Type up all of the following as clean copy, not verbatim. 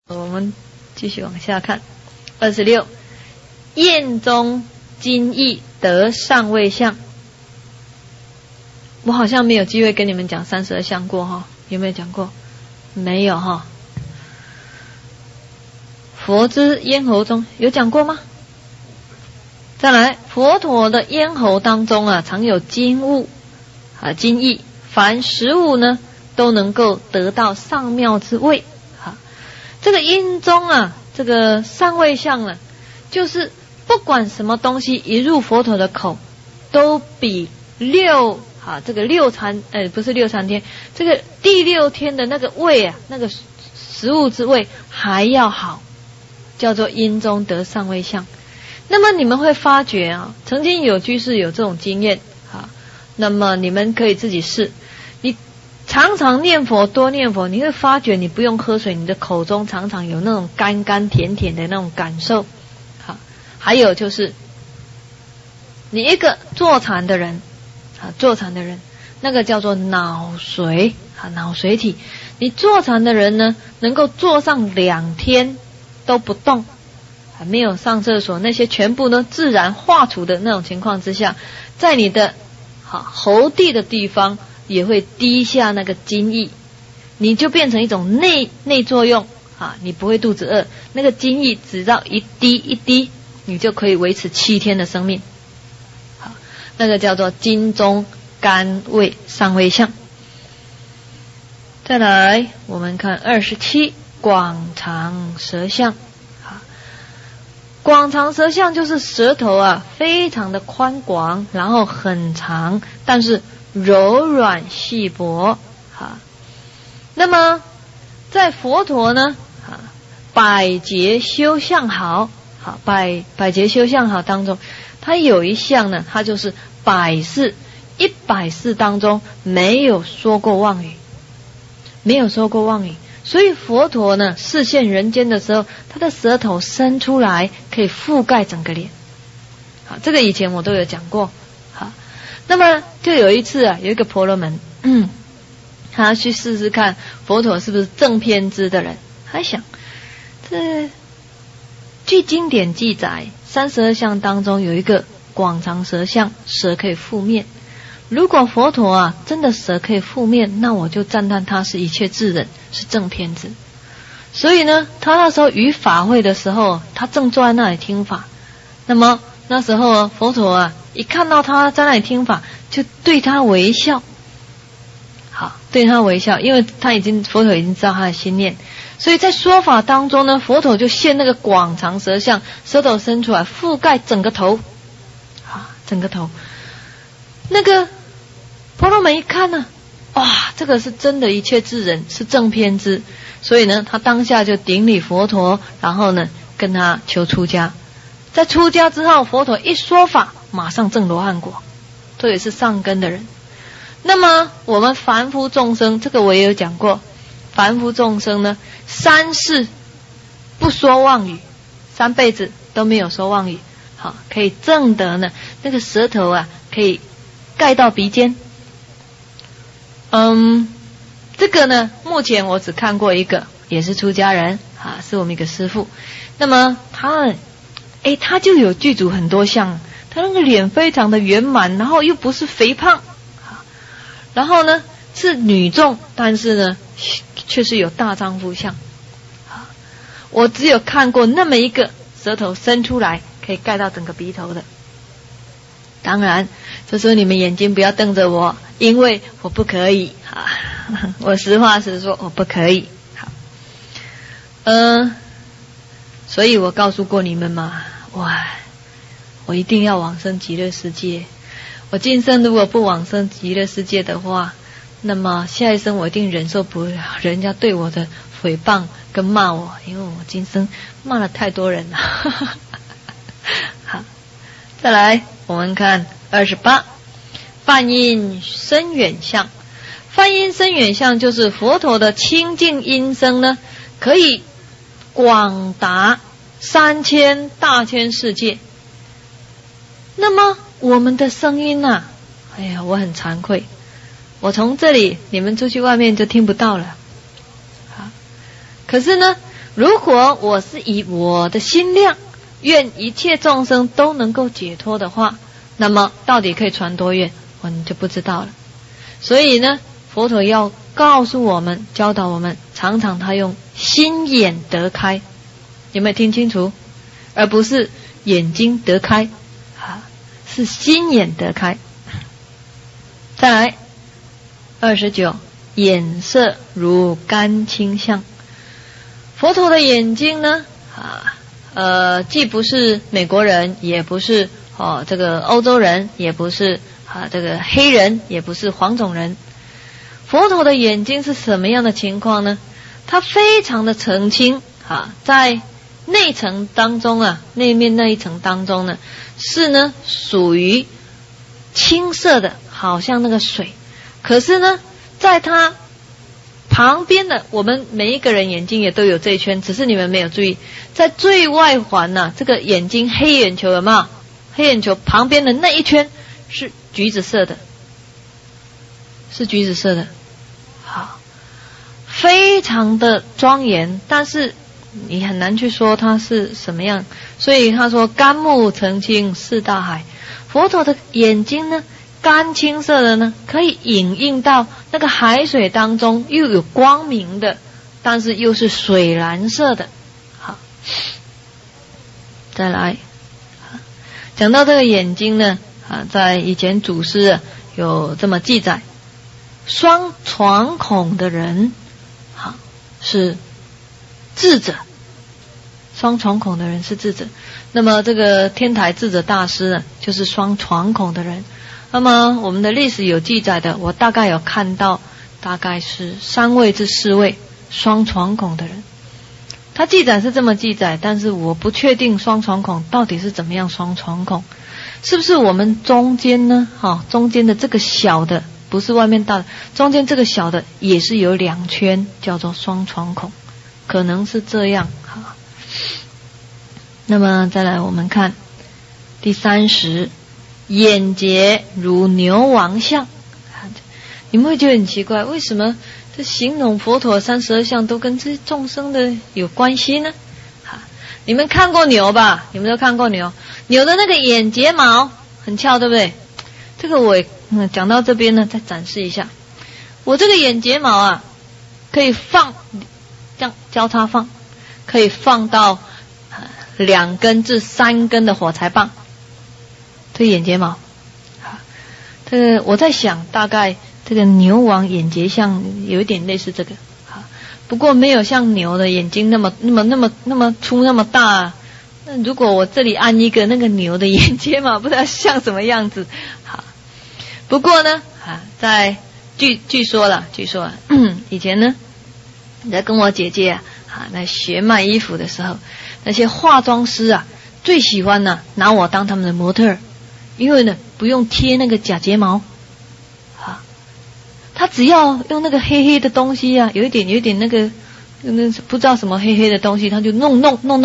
我们继续往下看。26，宴中金意得上位相。我好像没有机会跟你们讲32相过哈，有没有讲过？没有哈。佛之咽喉中有讲过吗？再来，佛陀的咽喉当中啊，常有金物啊，金意，凡食物呢都能够得到上妙之味。这个音中啊，这个上位相呢，就是不管什么东西一入佛陀的口，都比这个六禅不是六禅天，这个第六天的那个味啊，那个食物之味还要好，叫做音中得上位相。那么你们会发觉啊，曾经有居士有这种经验啊，那么你们可以自己试。你常常念佛，多念佛，你会发觉你不用喝水，你的口中常常有那种甘甘甜甜的那种感受。好，还有就是你一个坐禅的人，那个叫做脑髓脑髓体。你坐禅的人呢，能够坐上2天都不动，没有上厕所，那些全部呢自然化除的那种情况之下，在你的喉地的地方也会滴下那个津液，你就变成一种内作用你不会肚子饿，那个津液只要一滴一滴，你就可以维持7天的生命。好，那个叫做津中甘味上位相。再来我们看27，广长舌相。广长舌相就是舌头非常的宽广，然后很长，但是柔软细薄。那么在佛陀呢百劫修相好，百劫修相好当中，它有一项呢，它就是100世当中没有说过妄语，所以佛陀呢示现人间的时候，他的舌头伸出来可以覆盖整个脸。好，这个以前我都有讲过。好，那么就有一次有一个婆罗门，他去试试看佛陀是不是正偏知的人。他想，据经典记载，32相当中有一个广长舌相，舌可以覆面。如果佛陀真的舌可以覆面，那我就赞叹他是一切智人，是正偏知。所以呢，他那时候于法会的时候，他正坐在那里听法。那么那时候佛陀一看到他在那里听法，就对他微笑。好，对他微笑，因为佛陀已经知道他的心念，所以在说法当中呢，佛陀就现那个广长舌相，舌头伸出来覆盖整个头。整个头。那个婆罗门一看呢，哇，这个是真的一切智人，是正偏知。所以呢，他当下就顶礼佛陀，然后呢跟他求出家。在出家之后，佛陀一说法，马上证罗汉果，这也是上根的人。那么我们凡夫众生，这个我也有讲过，凡夫众生呢，3世不说妄语，3辈子都没有说妄语，好，可以证得呢那个舌头可以盖到鼻尖。这个呢目前我只看过一个，也是出家人是我们一个师父。那么他就有具足很多相，他那个脸非常的圆满，然后又不是肥胖，然后呢是女众，但是呢却是有大丈夫相。我只有看过那么一个舌头伸出来可以盖到整个鼻头的。当然这时候你们眼睛不要瞪着我，因为我不可以我实话实说，我不可以。好，所以我告诉过你们嘛，我一定要往生极乐世界。我今生如果不往生极乐世界的话，那么下一生我一定忍受不了人家对我的诽谤跟骂我，因为我今生骂了太多人了。好，再来我们看28，梵音深远相。梵音深远相就是佛陀的清净音声呢，可以广达3000大千世界。那么我们的声音我很惭愧，我从这里你们出去外面就听不到了。可是呢， 如果我是以我的心量愿一切众生都能够解脱的话，那么到底可以传多远，我们就不知道了。所以呢，佛陀要告诉我们，教导我们，常常他用心眼得开，有没有听清楚？而不是眼睛得开，是心眼得开。再来29，眼色如甘清香。佛陀的眼睛呢，既不是美国人，也不是这个欧洲人，也不是这个黑人，也不是黄种人。佛陀的眼睛是什么样的情况呢？它非常的澄清在内层当中内面那一层当中呢，是呢属于青色的，好像那个水。可是呢，在它旁边的，我们每一个人眼睛也都有这一圈，只是你们没有注意，在最外环这个眼睛黑眼球有没有？黑眼球旁边的那一圈是橘子色的，是橘子色的，好，非常的庄严，但是你很难去说它是什么样。所以他说甘木澄清是大海。佛陀的眼睛呢，甘青色的呢，可以影映到那个海水当中，又有光明的，但是又是水蓝色的。好，再来讲到这个眼睛呢，在以前祖师有这么记载，双床孔的人是智者，双床孔的人是智者。那么这个天台智者大师呢，就是双床孔的人。那么我们的历史有记载的，我大概有看到，大概是3位至4位双床孔的人。他记载是这么记载，但是我不确定双床孔到底是怎么样双床孔，是不是我们中间呢？中间的这个小的，不是外面大的，中间这个小的也是有2圈，叫做双床孔，可能是这样。那么再来我们看第30，眼睫如牛王像。你们会觉得很奇怪，为什么这形容佛陀32相都跟这些众生的有关系呢？你们看过牛吧？你们都看过牛，牛的那个眼睫毛很翘，对不对？这个我讲到这边呢，再展示一下。我这个眼睫毛可以放，这样交叉放，可以放到2根至3根的火柴棒。这个眼睫毛，这个我在想，大概这个牛王眼睫像有一点类似这个，不过没有像牛的眼睛那么粗那么大。那如果我这里按一个那个牛的眼睫毛，不知道像什么样子。好，不过呢，在据说以前呢，在跟我姐姐来学卖衣服的时候，那些化妆师最喜欢拿我当他们的模特儿，因为呢不用贴那个假睫毛，他只要用那个黑黑的东西有一点那个不知道什么黑黑的东西，他就弄，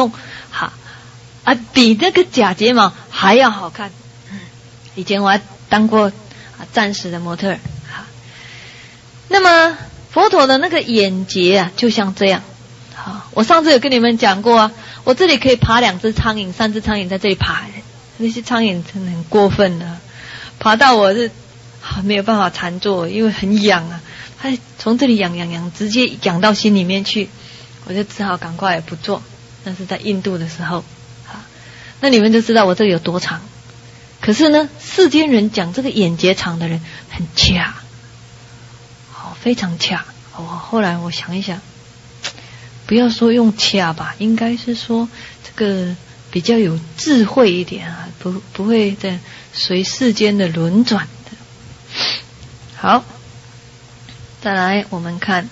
比那个假睫毛还要好看。以前我还当过暂时的模特儿。那么佛陀的那个眼睫就像这样。我上次有跟你们讲过我这里可以爬2只苍蝇、3只苍蝇在这里爬，那些苍蝇真的很过分的，爬到我是没有办法禅坐，因为很痒它从这里痒，直接痒到心里面去，我就只好赶快不做。那是在印度的时候。那你们就知道我这里有多长。可是呢，世间人讲这个眼睫长的人很恰，非常恰。后来我想一想，不要说用恰吧，应该是说这个比较有智慧一点不会在随世间的轮转的。好，再来我们看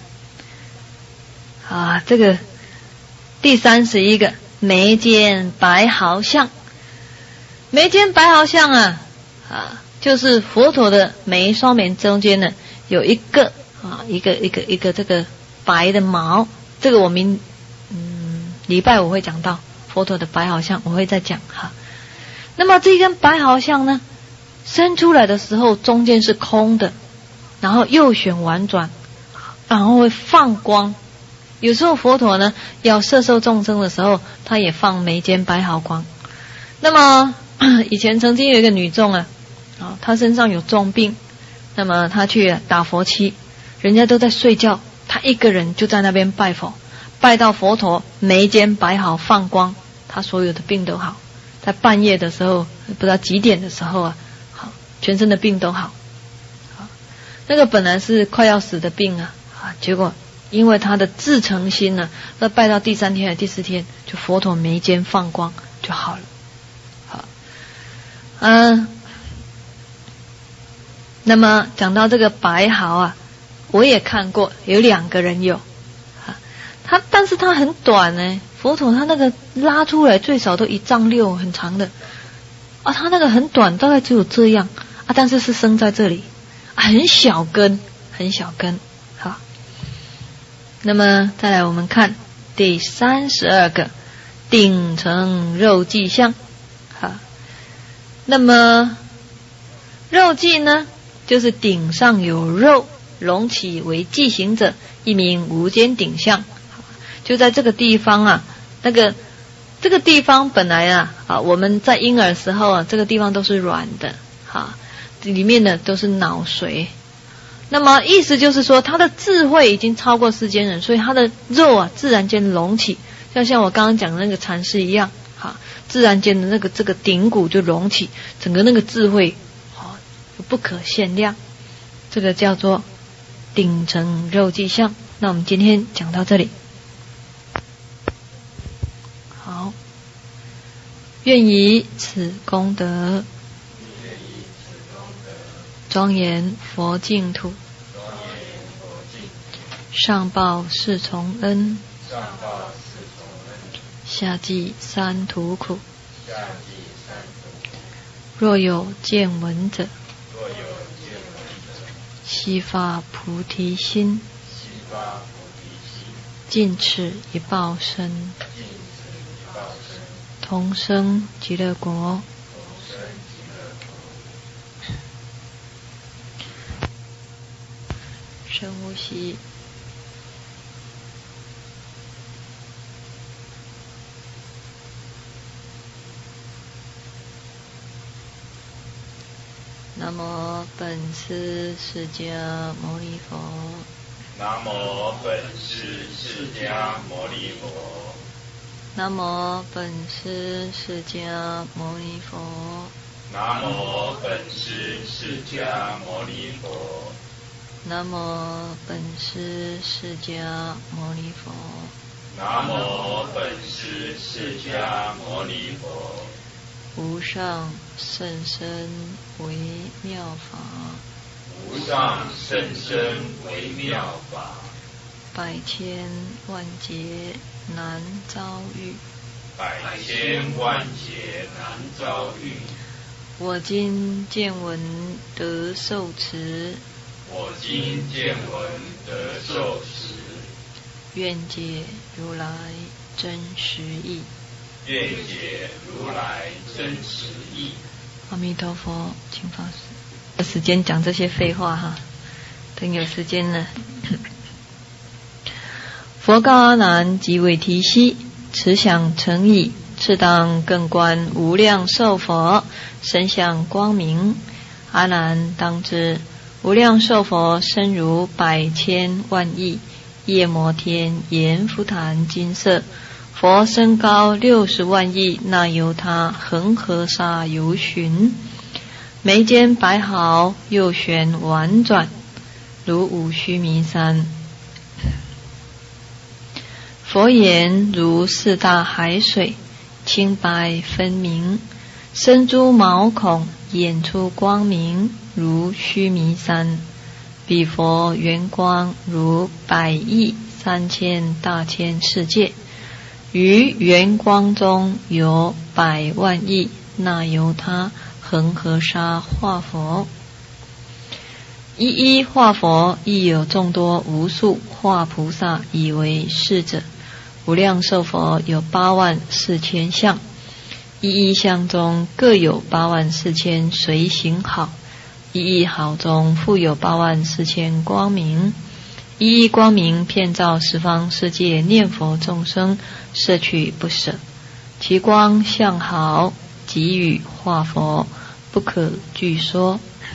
这个第31个眉间白毫像。眉间白毫像就是佛陀的眉双眉中间呢有一个这个白的毛。这个我礼拜5会讲到佛陀的白毫像，我会再讲那么这根白毫像呢，伸出来的时候中间是空的，然后右旋婉转，然后会放光， 有时候佛陀呢要摄受众生的时候，他也放眉间白毫光。那么以前曾经有一个女众啊，她身上有重病，那么她去打佛七，人家都在睡觉，她一个人就在那边拜佛，拜到佛陀眉间白毫放光，她所有的病都好。在半夜的时候，不知道几点的时候啊，好，全身的病都好。那个本来是快要死的病啊，结果因为他的至诚心呢，那拜到第3天还是第4天，就佛陀眉间放光就好了。好，那么讲到这个白毫啊，我也看过有2个人有，但是他很短呢。佛陀他那个拉出来最少都1丈6，很长的啊，他那个很短，大概只有这样啊，但是是生在这里。很小根，很小根。好，那么再来我们看第32个顶成肉髻相。好，那么肉髻呢，就是顶上有肉，隆起为髻形者，一名无间顶相。就在这个地方啊，这个地方本来啊，我们在婴儿时候啊，这个地方都是软的，里面的都是脑髓。那么意思就是说，他的智慧已经超过世间人，所以他的肉啊，自然间隆起，像我刚刚讲的那个禅师一样，自然间的这个顶骨就隆起，整个那个智慧不可限量，这个叫做顶成肉髻相。那我们今天讲到这里。好，愿以此功德庄严佛净土，上报四重恩，下济三途苦。若有见闻者，悉发菩提心，尽此一报身，同生极乐国。深呼吸。南无本师释迦牟尼佛。 南无本师释迦牟尼佛。 南无本师释迦牟尼佛。 南无本师释迦牟尼佛。 南无本师释迦牟尼佛。 南无本师释迦牟尼佛。 无上甚深微妙法， 无上甚深微妙法， 百千万劫难遭遇， 百千万劫难遭遇。 我今见闻得受持， 我今见闻得受持， 愿解如来真实义。 愿解如来真实义。 阿弥陀佛，请放肆。有时间讲这些废话哈，等有时间了。佛告阿难即为提悉，此想成矣，次当更观无量寿佛，身相光明。阿难当知，无量寿佛身如百千万亿夜摩天阎浮檀金色。佛身高60万亿，那由他恒河沙游巡，眉间白毫，右旋婉转，如五须弥山。佛眼如4大海水，清白分明，身诸毛孔，眼出光明，如须弥山。彼佛圆光如100亿3000大千世界。于圆光中有100万亿那由他恒河沙化佛，一一化佛，亦有众多无数化菩萨以为是者。无量寿佛有8万4千相，一一相中各有8万4千随行好，一一好中复有8万4千光明， 一一光明遍照十方世界，念佛众生摄取不舍，其光相好，给予化佛，不可具说。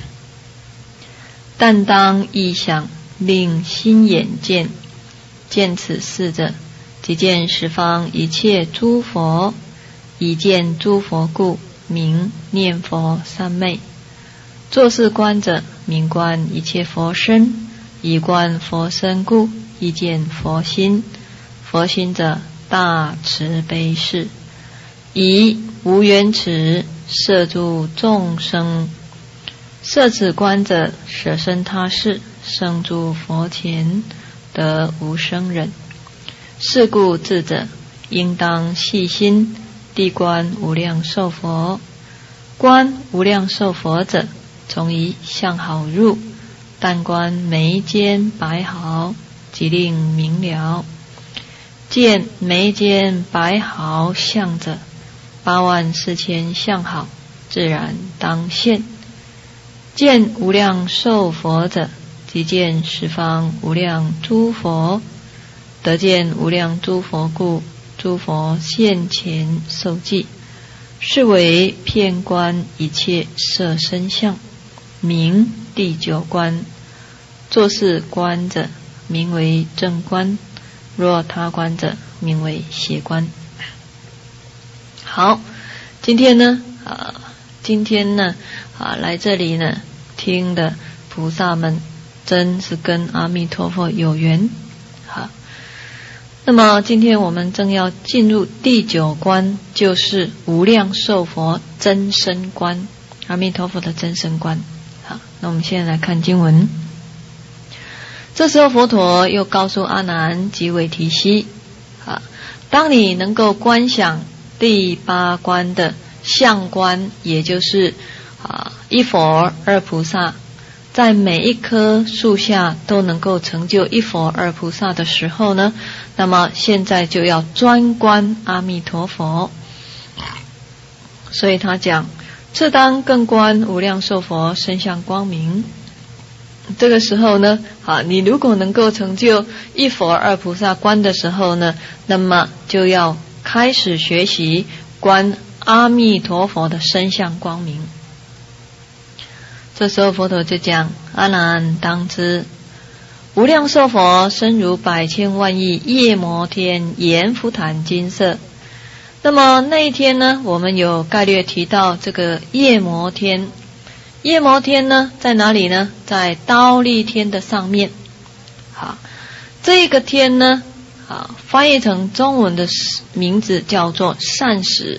但当意想，令心眼见，见此事者，即见十方一切诸佛，以见诸佛故，名念佛三昧。作是观者，名观一切佛身。以观佛身故，亦见佛心。佛心者，大慈悲事，以无缘慈摄诸众生。摄此观者，舍身他事，生诸佛前，得无生忍。是故智者，应当细心，谛观无量寿佛。观无量寿佛者，从一相好入，但观眉间白毫，即令明了。见眉间白毫相者，84000相好，自然当现。见无量寿佛者，即见十方无量诸佛。得见无量诸佛故，诸佛现前受记，是为遍观一切色身相，名第九观。作是观者，名为正观；若他观者，名为邪观。好，今天呢，来这里呢，听的菩萨们真是跟阿弥陀佛有缘。好，那么今天我们正要进入第九观，就是无量寿佛真身观，阿弥陀佛的真身观。好，那我们现在来看经文。这时候佛陀又告诉阿难及韦提希，当你能够观想第8观的相观，也就是一佛二菩萨，在每一棵树下都能够成就一佛二菩萨的时候呢，那么现在就要专观阿弥陀佛。所以他讲，次当更观无量寿佛身相光明。这个时候呢，你如果能够成就一佛二菩萨观的时候呢，那么就要开始学习观阿弥陀佛的身相光明。这时候佛陀就讲，阿难当知，无量寿佛身如百千万亿夜摩天阎浮檀金色。那么那一天呢，我们有概略提到这个夜摩天。夜摩天呢在哪里呢？在忉利天的上面。好，这个天呢，翻译成中文的名字叫做善时。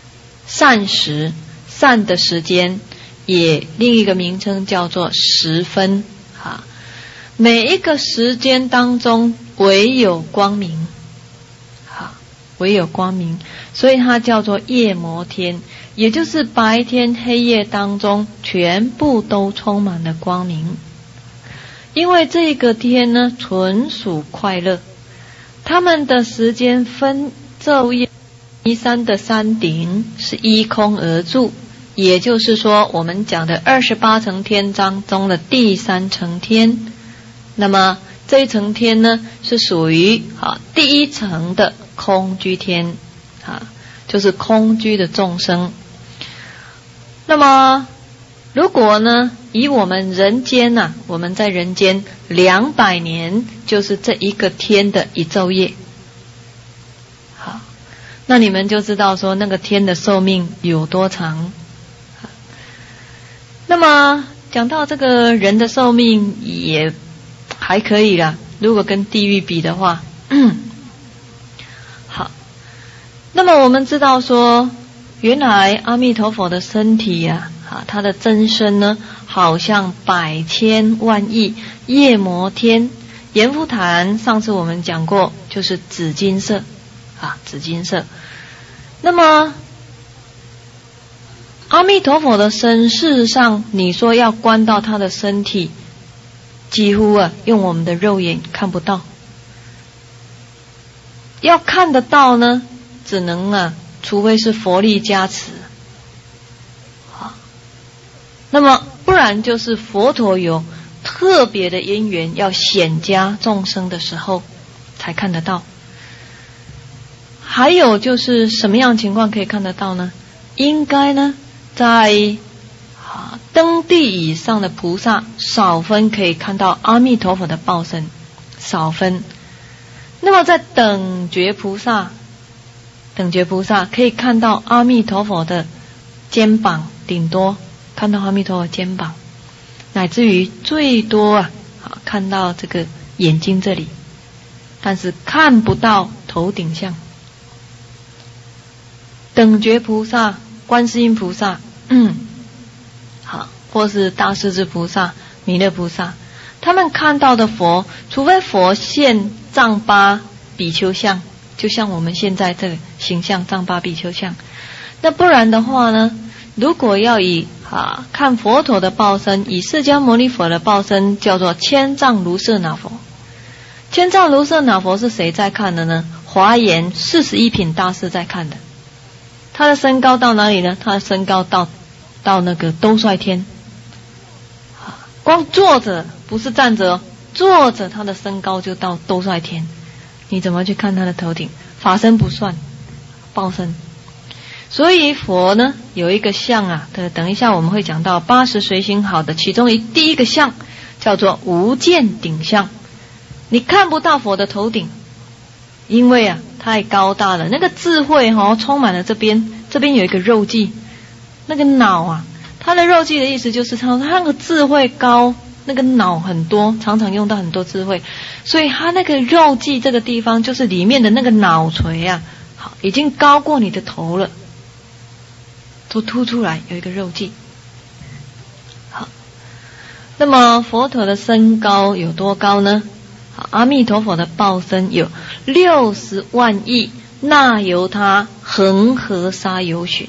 善的时间，也另一个名称叫做时分。每一个时间当中唯有光明，唯有光明，所以它叫做夜摩天。也就是白天黑夜当中全部都充满了光明。因为这个天呢纯属快乐，他们的时间分昼夜，依山的山顶是依空而住，也就是说我们讲的28层天当中的第3层天。那么这一层天呢是属于第1层的空居天，就是空居的众生。那么如果呢以我们人间我们在人间200年就是这一个天的一昼夜。好，那你们就知道说那个天的寿命有多长。那么讲到这个人的寿命也还可以啦，如果跟地狱比的话。好，那么我们知道说原来阿弥陀佛的身体他的真身呢，好像百千万亿夜摩天阎浮檀，上次我们讲过，就是紫金色，紫金色。那么阿弥陀佛的身，事实上你说要观到他的身体，几乎用我们的肉眼看不到。要看得到呢，只能除非是佛力加持。那么不然就是佛陀有特别的因缘要显加众生的时候才看得到。还有就是什么样的情况可以看得到呢？应该呢在登地以上的菩萨少分可以看到阿弥陀佛的报身，少分。那么在等觉菩萨可以看到阿弥陀佛的肩膀，顶多看到阿弥陀佛肩膀，乃至于最多看到这个眼睛这里，但是看不到头顶像。等觉菩萨、观世音菩萨或是大势至菩萨、弥勒菩萨，他们看到的佛，除非佛现丈八比丘像，就像我们现在这个形象丈八比丘像，那不然的话呢，如果要以看佛陀的报身，以释迦牟尼佛的报身叫做千丈卢舍那佛。千丈卢舍那佛是谁在看的呢？华严41品大师在看的。他的身高到哪里呢？他的身高到那个兜率天。光坐着，不是站着坐着他的身高就到兜率天。你怎么去看他的头顶？法身不算，报身。所以佛呢有一个相等一下我们会讲到80随行好的其中第一个相叫做无见顶相。你看不到佛的头顶，因为太高大了，那个智慧充满了这边有一个肉髻，那个脑它的肉髻的意思就是它那个智慧高，那个脑很多，常常用到很多智慧，所以它那个肉髻这个地方就是里面的那个脑垂已经高过你的头了，都凸出来有一个肉髻。好，那么佛陀的身高有多高呢？阿弥陀佛的报身有60万亿那由他恒河沙由旬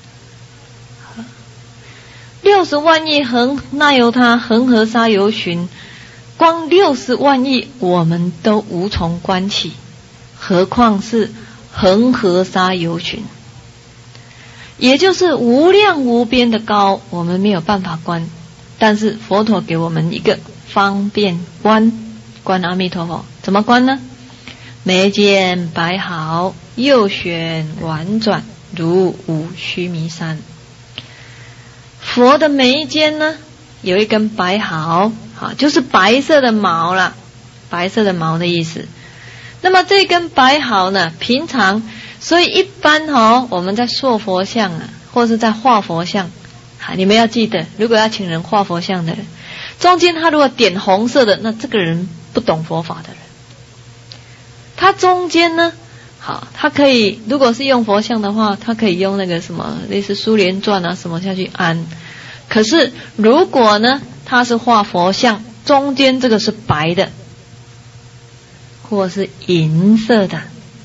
，60万亿那由他恒河沙由旬，光60万亿我们都无从观起，何况是恒河沙由旬，也就是无量无边的高，我们没有办法观。但是佛陀给我们一个方便观阿弥陀佛，怎么观呢？眉间白毫，右旋婉转，如五须弥山。佛的眉间呢有一根白毫，就是白色的毛啦，白色的毛的意思。那么这根白毫呢，平常所以一般我们在塑佛像或是在画佛像，你们要记得，如果要请人画佛像的人，中间他如果点红色的，那这个人不懂佛法的人。他中间呢他可以，如果是用佛像的话，他可以用那个什么类似苏联传什么下去安。可是如果呢他是画佛像，中间这个是白的或是银色的，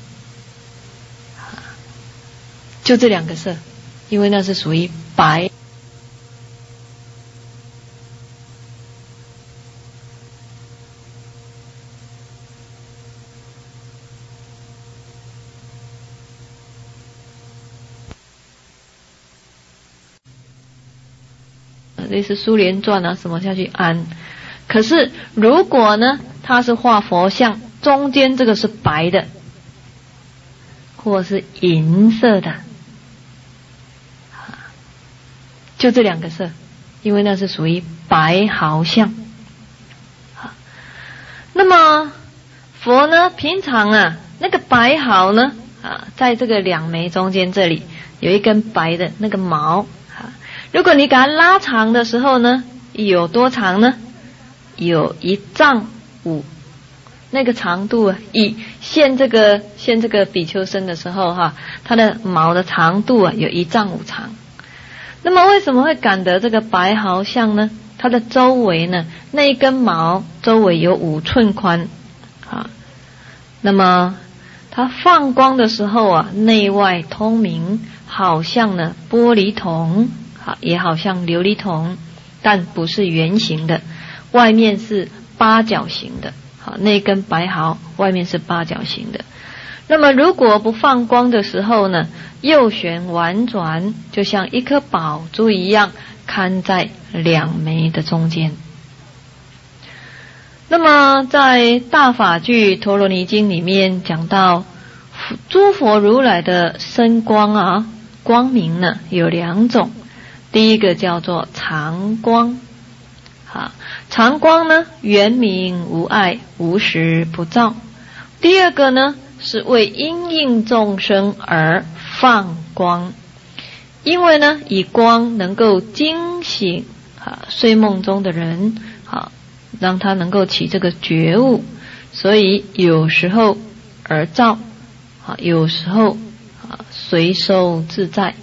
就这两个色，因为那是属于白。类似苏联传什么下去安。可是如果呢他是画佛像，中间这个是白的或是银色的，就这两个色，因为那是属于白毫像。那么佛呢平常那个白毫呢在这个两眉中间这里有一根白的那个毛，如果你给它拉长的时候呢，有多长呢？有1丈5，那个长度以现这个比丘身的时候它的毛的长度有1丈5长。那么为什么会感得这个白毫像呢？它的周围呢，那一根毛周围有5寸宽那么它放光的时候内外通明，好像呢玻璃筒，也好像琉璃筒，但不是圆形的，外面是八角形的。那根白毫外面是八角形的。那么如果不放光的时候呢，右旋婉转，就像一颗宝珠一样，看在两眉的中间。 那么在大法句陀罗尼经里面讲到诸佛如来的身光光明呢有2种，第一个叫做常光，常光呢圆明无碍，无时不照。第二个呢是为因应众生而放光，因为呢以光能够惊醒睡梦中的人，让他能够起这个觉悟，所以有时候而照，有时候随收自在。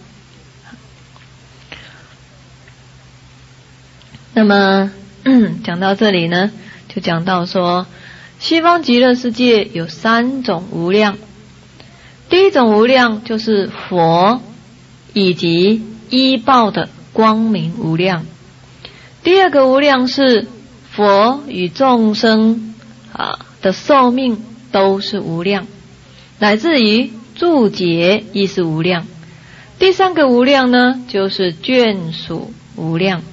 那么讲到这里呢，就讲到说西方极乐世界有3种无量。第一种无量就是佛以及依报的光明无量，第二个无量是佛与众生的寿命都是无量，乃至于注解亦是无量。第3个无量呢就是眷属无量。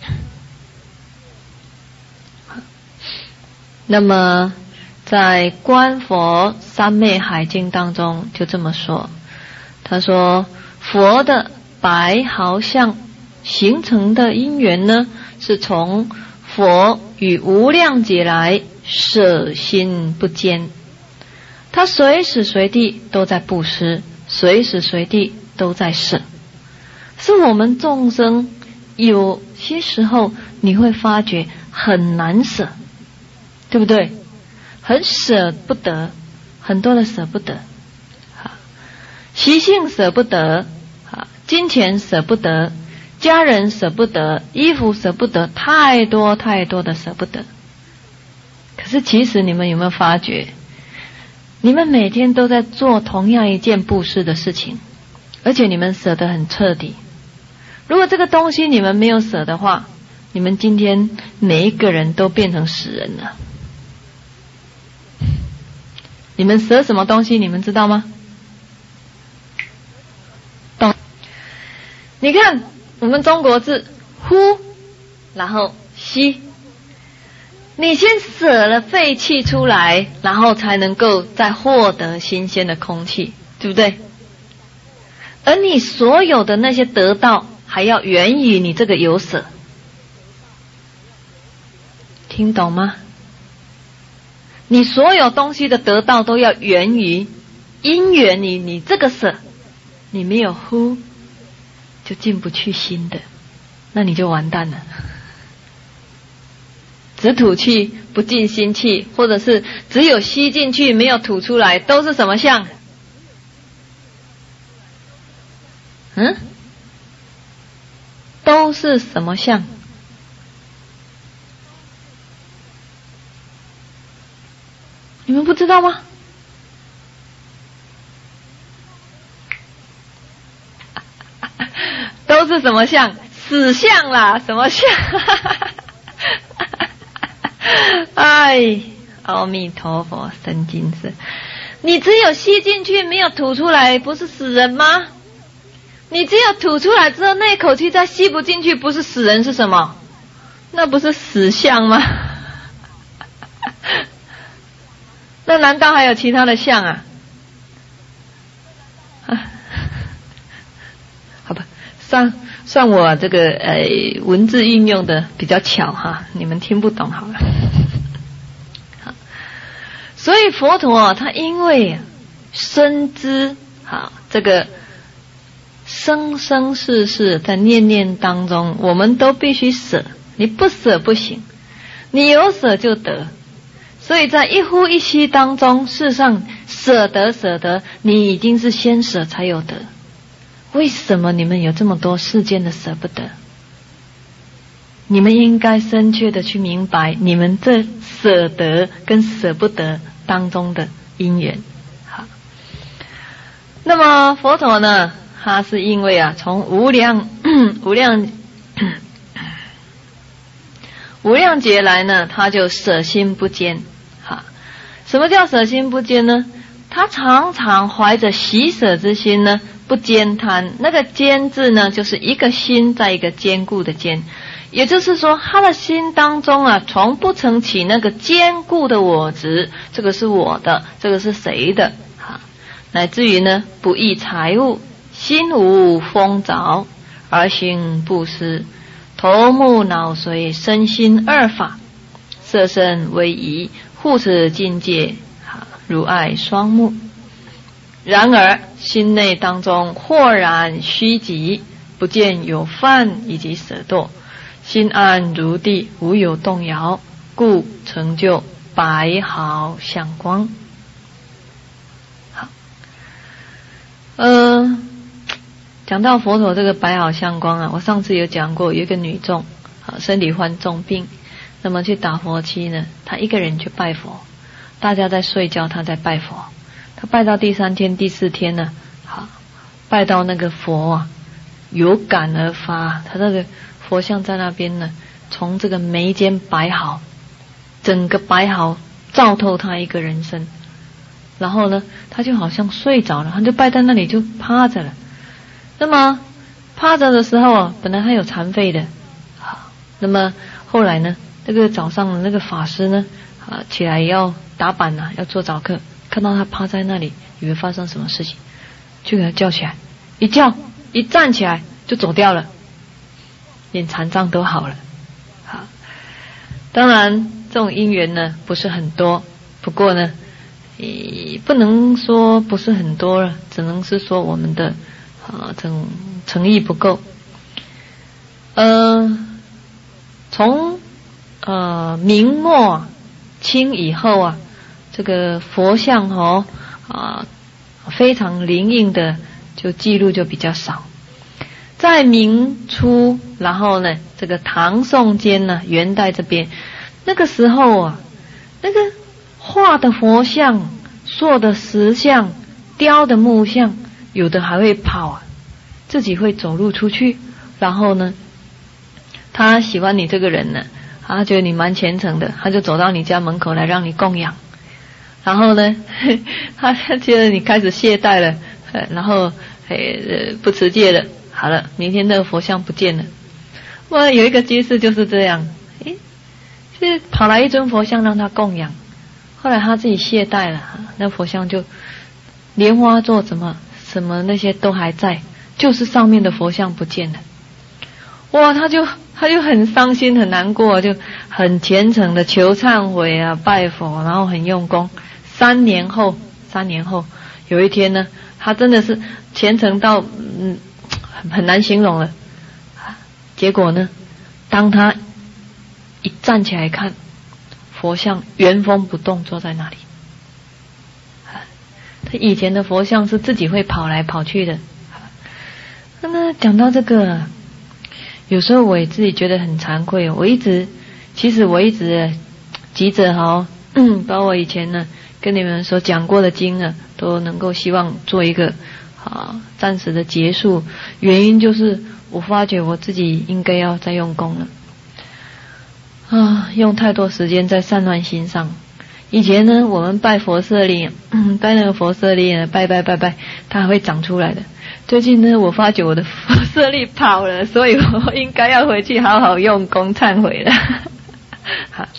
那么在观佛三昧海经当中就这么说，他说佛的白毫相形成的因缘呢，是从佛与无量劫来舍心不坚，他随时随地都在布施，随时随地都在舍。是我们众生有些时候你会发觉很难舍，对不对？很舍不得，很多的舍不得，习性舍不得，金钱舍不得，家人舍不得，衣服舍不得，太多太多的舍不得。可是其实你们有没有发觉，你们每天都在做同样一件布施的事情，而且你们舍得很彻底。如果这个东西你们没有舍的话，你们今天每一个人都变成死人了。你们舍什么东西你们知道吗？懂？你看我们中国字呼然后吸，你先舍了废气出来，然后才能够再获得新鲜的空气，对不对？而你所有的那些得到还要源于你这个有舍，听懂吗？你所有东西的得到都要源于因缘你这个舍，你没有呼就进不去心的，那你就完蛋了。只吐气不进心气，或者是只有吸进去没有吐出来，都是什么相？都是什么相？你们不知道吗？都是什么相？死相啦，什么相？哎，阿弥陀佛，神经是，你只有吸进去没有吐出来，不是死人吗？你只有吐出来之后，那一口气再吸不进去，不是死人是什么？那不是死相吗？那难道还有其他的相啊？好吧，算我这个文字运用的比较巧哈，你们听不懂好了。好，所以佛陀他因为深知这个生生世世在念念当中，我们都必须舍，你不舍不行，你有舍就得。所以在一呼一吸当中，事实上舍得，你已经是先舍才有得。为什么你们有这么多世间的舍不得？你们应该深切的去明白你们这舍得跟舍不得当中的因缘。好，那么佛陀呢，他是因为从无量劫来呢，他就舍心不坚。什么叫舍心不坚呢？他常常怀着喜舍之心呢，不坚贪。那个坚字呢，就是一个心在一个坚固的坚， 也就是说他的心当中啊，从不曾起那个坚固的我执，这个是我的，这个是谁的啊，乃至于呢不义财物，心无丰凿，而行布施，头目脑髓身心二法，色身为宜，护持境界，如爱双目。然而心内当中豁然虚寂，不见有犯以及舍堕，心安如地，无有动摇，故成就白毫相光。好，讲到佛陀这个白毫相光啊，我上次有讲过，有一个女众身体患重病，那么去打佛七呢，她一个人去拜佛，大家在睡觉，她在拜佛。她拜到第3天第4天呢，拜到那个佛啊有感而发，他那个佛像在那边呢，从这个眉间白毫，整个白毫照透他一个人身，然后呢他就好像睡着了，他就拜在那里就趴着了。那么趴着的时候啊，本来他有残废的，那么后来呢，这个早上的那个法师呢起来要打板要做早课，看到他趴在那里，以为发生什么事情，就给他叫起来，一叫一站起来就走掉了，连残障都好了。好，当然这种因缘呢不是很多，不过呢不能说不是很多了，只能是说我们的诚意不够。从明末清以后啊，这个佛像非常灵应的就记录就比较少。在明初，然后呢这个唐宋间呢，元代这边，那个时候啊，那个画的佛像、塑的石像、雕的木像，有的还会跑自己会走路出去，然后呢他喜欢你这个人呢，他觉得你蛮虔诚的，他就走到你家门口来让你供养。然后呢他觉得你开始懈怠了，然后不持戒了，好了，明天那个佛像不见了。哇，有一个居士就是这样，是跑来一尊佛像让他供养，后来他自己懈怠了，那佛像就莲花座什么那些都还在，就是上面的佛像不见了。哇，他就很伤心很难过，就很虔诚的求忏悔拜佛，然后很用功。3年后有一天呢，他真的是虔诚到很难形容了。结果呢，当他一站起来看，佛像原封不动坐在那里。他以前的佛像是自己会跑来跑去的。那么讲到这个，有时候我也自己觉得很惭愧，我一直急着把我以前呢跟你们所讲过的经都能够希望做一个暂时的结束。原因就是我发觉我自己应该要再用功了用太多时间在散乱心上。以前呢我们拜佛舍利拜那个佛舍利拜它还会长出来的。最近呢我发觉我的佛舍利跑了，所以我应该要回去好好用功忏悔了。好，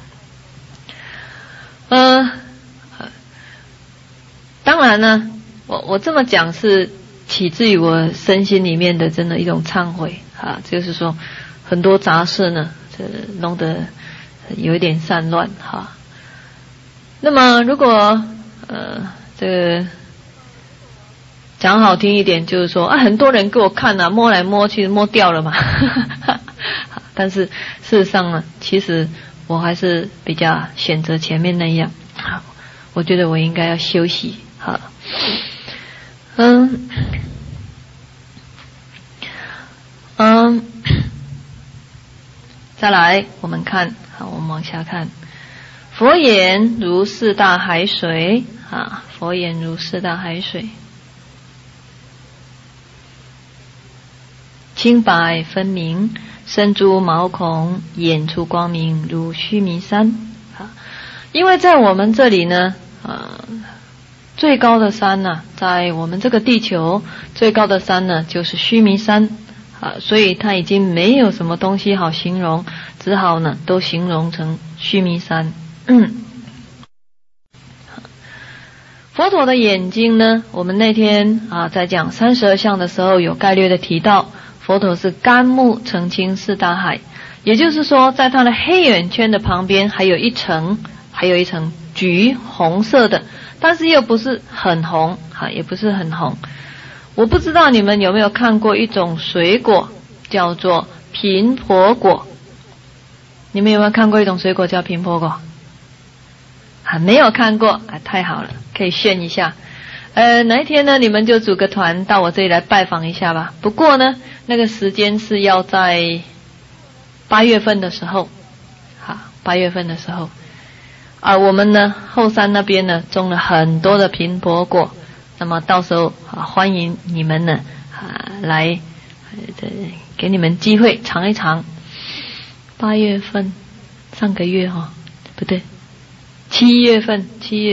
当然呢我这么讲是起自于我身心里面的真的一种忏悔就是说很多杂事呢弄得有一点散乱那么如果这个讲好听一点，就是说很多人给我看摸来摸去摸掉了嘛。但是事实上呢，其实我还是比较选择前面那样。我觉得我应该要休息。再来我们看，我们往下看。佛眼如四大海水佛眼如四大海水，清白分明，身诸毛孔，眼出光明，如须弥山。因为在我们这里呢最高的山在我们这个地球最高的山呢就是须弥山所以他已经没有什么东西好形容，只好呢都形容成须弥山。佛陀的眼睛呢，我们那天在讲32相的时候有概略的提到，佛陀是甘木澄清四大海，也就是说在他的黑眼圈的旁边还有一层橘红色的，但是又不是很红，也不是很红。我不知道你们有没有看过一种水果叫做频婆果，你们有没有看过一种水果叫频婆果？没有看过太好了，可以炫一下。哪一天呢，你们就组个团到我这里来拜访一下吧。不过呢，那个时间是要在8月份的时候，8月份的时候我们呢后山那边呢种了很多的频婆果，那么到时候欢迎你们呢来给你们机会尝一尝。8月份上个月不对，7月份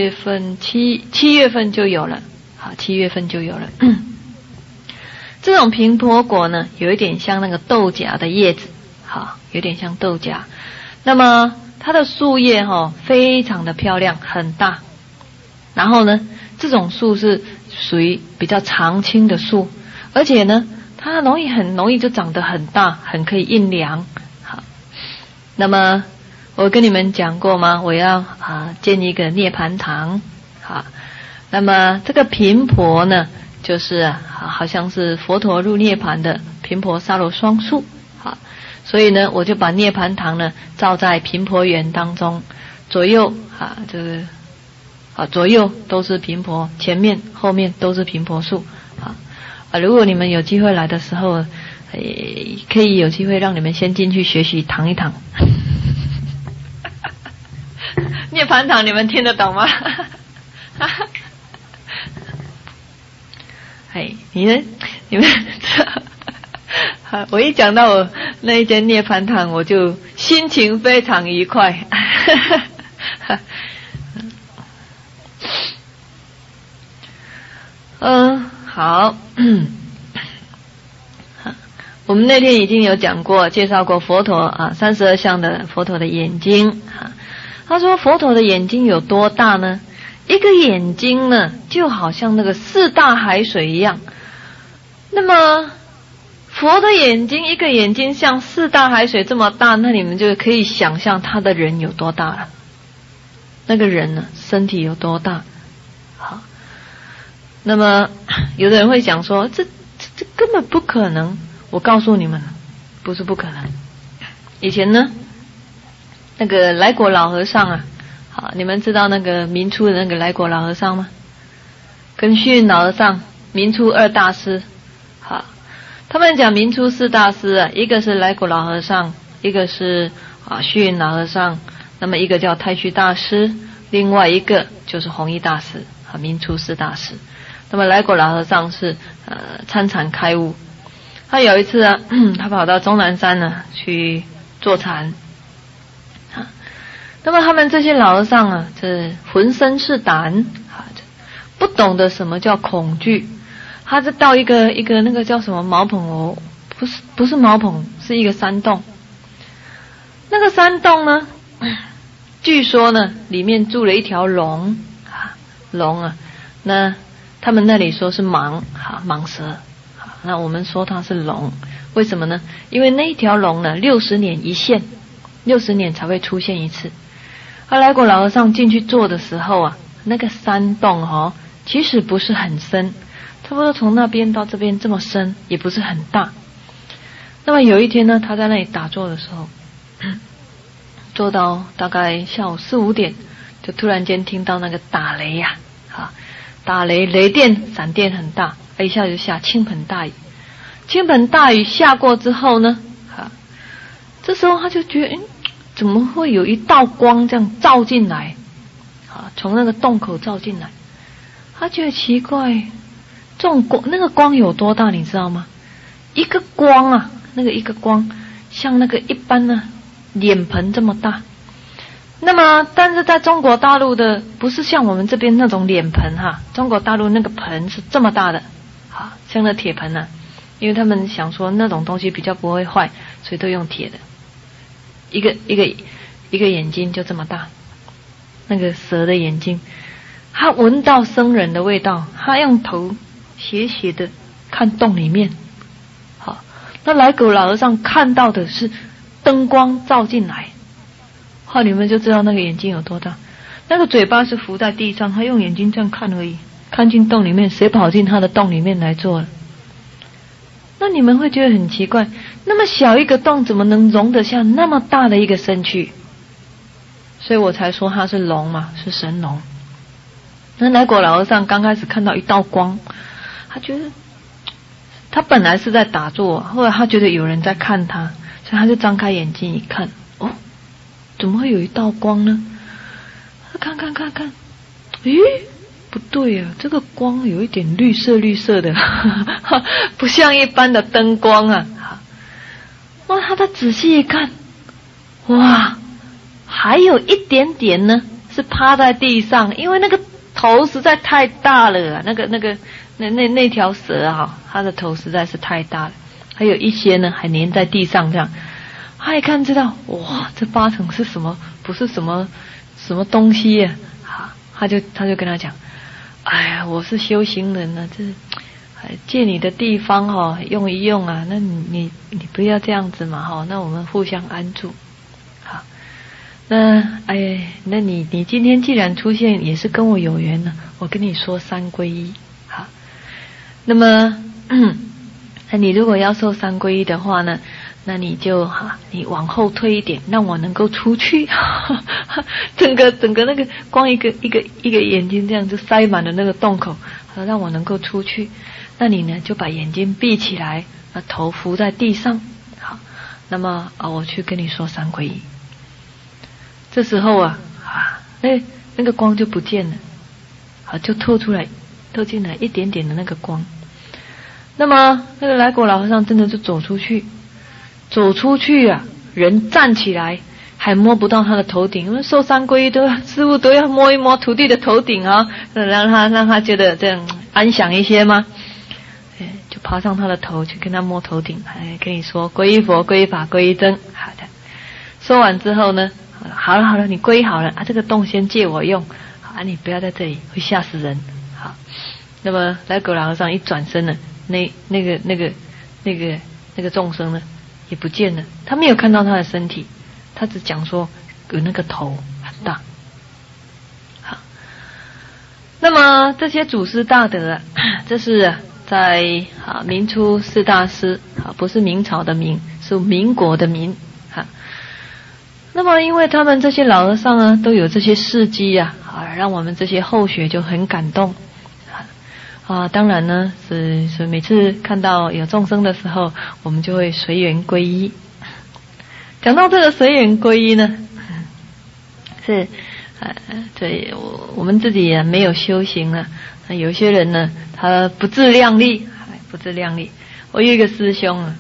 就有了，7月份就有了。这种频婆果呢，有一点像那个豆荚的叶子，有点像豆荚。那么它的树叶非常的漂亮，很大。然后呢，这种树是属于比较常青的树，而且呢，它很容易就长得很大，很可以阴凉。那么我跟你们讲过吗？我要建一个涅盘堂。那么这个频婆呢，就是好像是佛陀入涅盘的频婆沙罗双树。所以呢，我就把涅盘堂呢造在频婆园当中，左右左右都是频婆，前面后面都是频婆树。如果你们有机会来的时候，可以有机会让你们先进去学习躺一躺。涅盘堂你们听得懂吗？你们我一讲到我那一间涅盘堂，我就心情非常愉快。好。我们那天已经有讲过，介绍过佛陀32相的佛陀的眼睛。他说佛陀的眼睛有多大呢？一个眼睛呢，就好像那个4大海水一样。那么佛的眼睛，一个眼睛像4大海水这么大，那你们就可以想象他的人有多大了。那个人呢，身体有多大？好，那么有的人会讲说，这根本不可能。我告诉你们，不是不可能。以前呢，那个来果老和尚你们知道那个明初的那个来果老和尚吗？跟虚云老和尚，明初2大师。他们讲明初4大师一个是来果老和尚，一个是虚云老和尚，那么一个叫太虚大师，另外一个就是弘一大师。明初4大师。那么来果老和尚是参禅开悟。他有一次他跑到终南山呢去坐禅。那么他们这些老和尚这浑身是胆，不懂得什么叫恐惧。他就到一个那个叫什么茅棚不是茅棚，是一个山洞。那个山洞呢，据说呢里面住了一条龙。那他们那里说是蟒蛇。那我们说它是龙，为什么呢？因为那一条龙呢60年一现，60年才会出现一次。来果老和尚进去坐的时候那个山洞其实不是很深，差不多从那边到这边这么深，也不是很大。那么有一天呢，他在那里打坐的时候，坐到大概下午4、5点，就突然间听到那个打雷打雷，雷电闪电很大，一下就下倾盆大雨。倾盆大雨下过之后呢，这时候他就觉得怎么会有一道光这样照进来，从那个洞口照进来。他觉得奇怪，这种光，那个光有多大你知道吗？一个光那个一个光像那个一般的脸盆这么大。那么但是在中国大陆的不是像我们这边那种脸盆中国大陆那个盆是这么大的，像那铁盆因为他们想说那种东西比较不会坏，所以都用铁的。一个眼睛就这么大，那个蛇的眼睛，他闻到生人的味道，他用头斜斜的看洞里面。好，那来狗老和尚看到的是灯光照进来，好，你们就知道那个眼睛有多大。那个嘴巴是浮在地上，他用眼睛这样看而已，看进洞里面，谁跑进他的洞里面来做了？那你们会觉得很奇怪，那么小一个洞怎么能容得下那么大的一个身躯？所以我才说他是龙嘛，是神龙。那来果老和尚刚开始看到一道光，他觉得他本来是在打坐，后来他觉得有人在看他，所以他就张开眼睛一看，哦，怎么会有一道光呢？他看，咦，不对啊，这个光有一点绿色的，不像一般的灯光啊。哇，他再仔细一看，哇，还有一点点呢，是趴在地上，因为那个头实在太大了啊，那条蛇啊，它的头实在是太大了，还有一些呢还粘在地上这样。他一看知道，哇，这八成是什么？不是什么东西呀？他就跟他讲，哎呀，我是修行人啊，这借你的地方用一用啊，那你不要这样子嘛那我们互相安住。好，那那你今天既然出现，也是跟我有缘呢，我跟你说三皈依。好，那么那你如果要受三皈依的话呢，那你就你往后退一点，让我能够出去。整个那个光一个眼睛这样就塞满了那个洞口，让我能够出去。那你呢就把眼睛闭起来，头伏在地上。好，那么我去跟你说三皈依。这时候那个光就不见了，就透进来一点点的那个光。那么那个来果老和尚真的就走出去啊，人站起来还摸不到他的头顶，因为受三皈依师父都要摸一摸徒弟的头顶啊，让他觉得这样安详一些吗？就爬上他的头去跟他摸头顶，跟你说皈依佛、皈依法、皈依僧。好的，说完之后呢，好了，你皈依好了这个洞先借我用，你不要在这里，会吓死人。好，那么来果老和尚一转身呢，那个众生呢也不见了，他没有看到他的身体，他只讲说有那个头很大。好，那么这些祖师大德这是在明初四大师不是明朝的明，是民国的民。那么因为他们这些老和尚都有这些事迹让我们这些后学就很感动。当然呢是每次看到有众生的时候，我们就会随缘皈依。讲到这个随缘皈依呢，是对我们自己也没有修行了。有些人呢他不自量力。我有一个师兄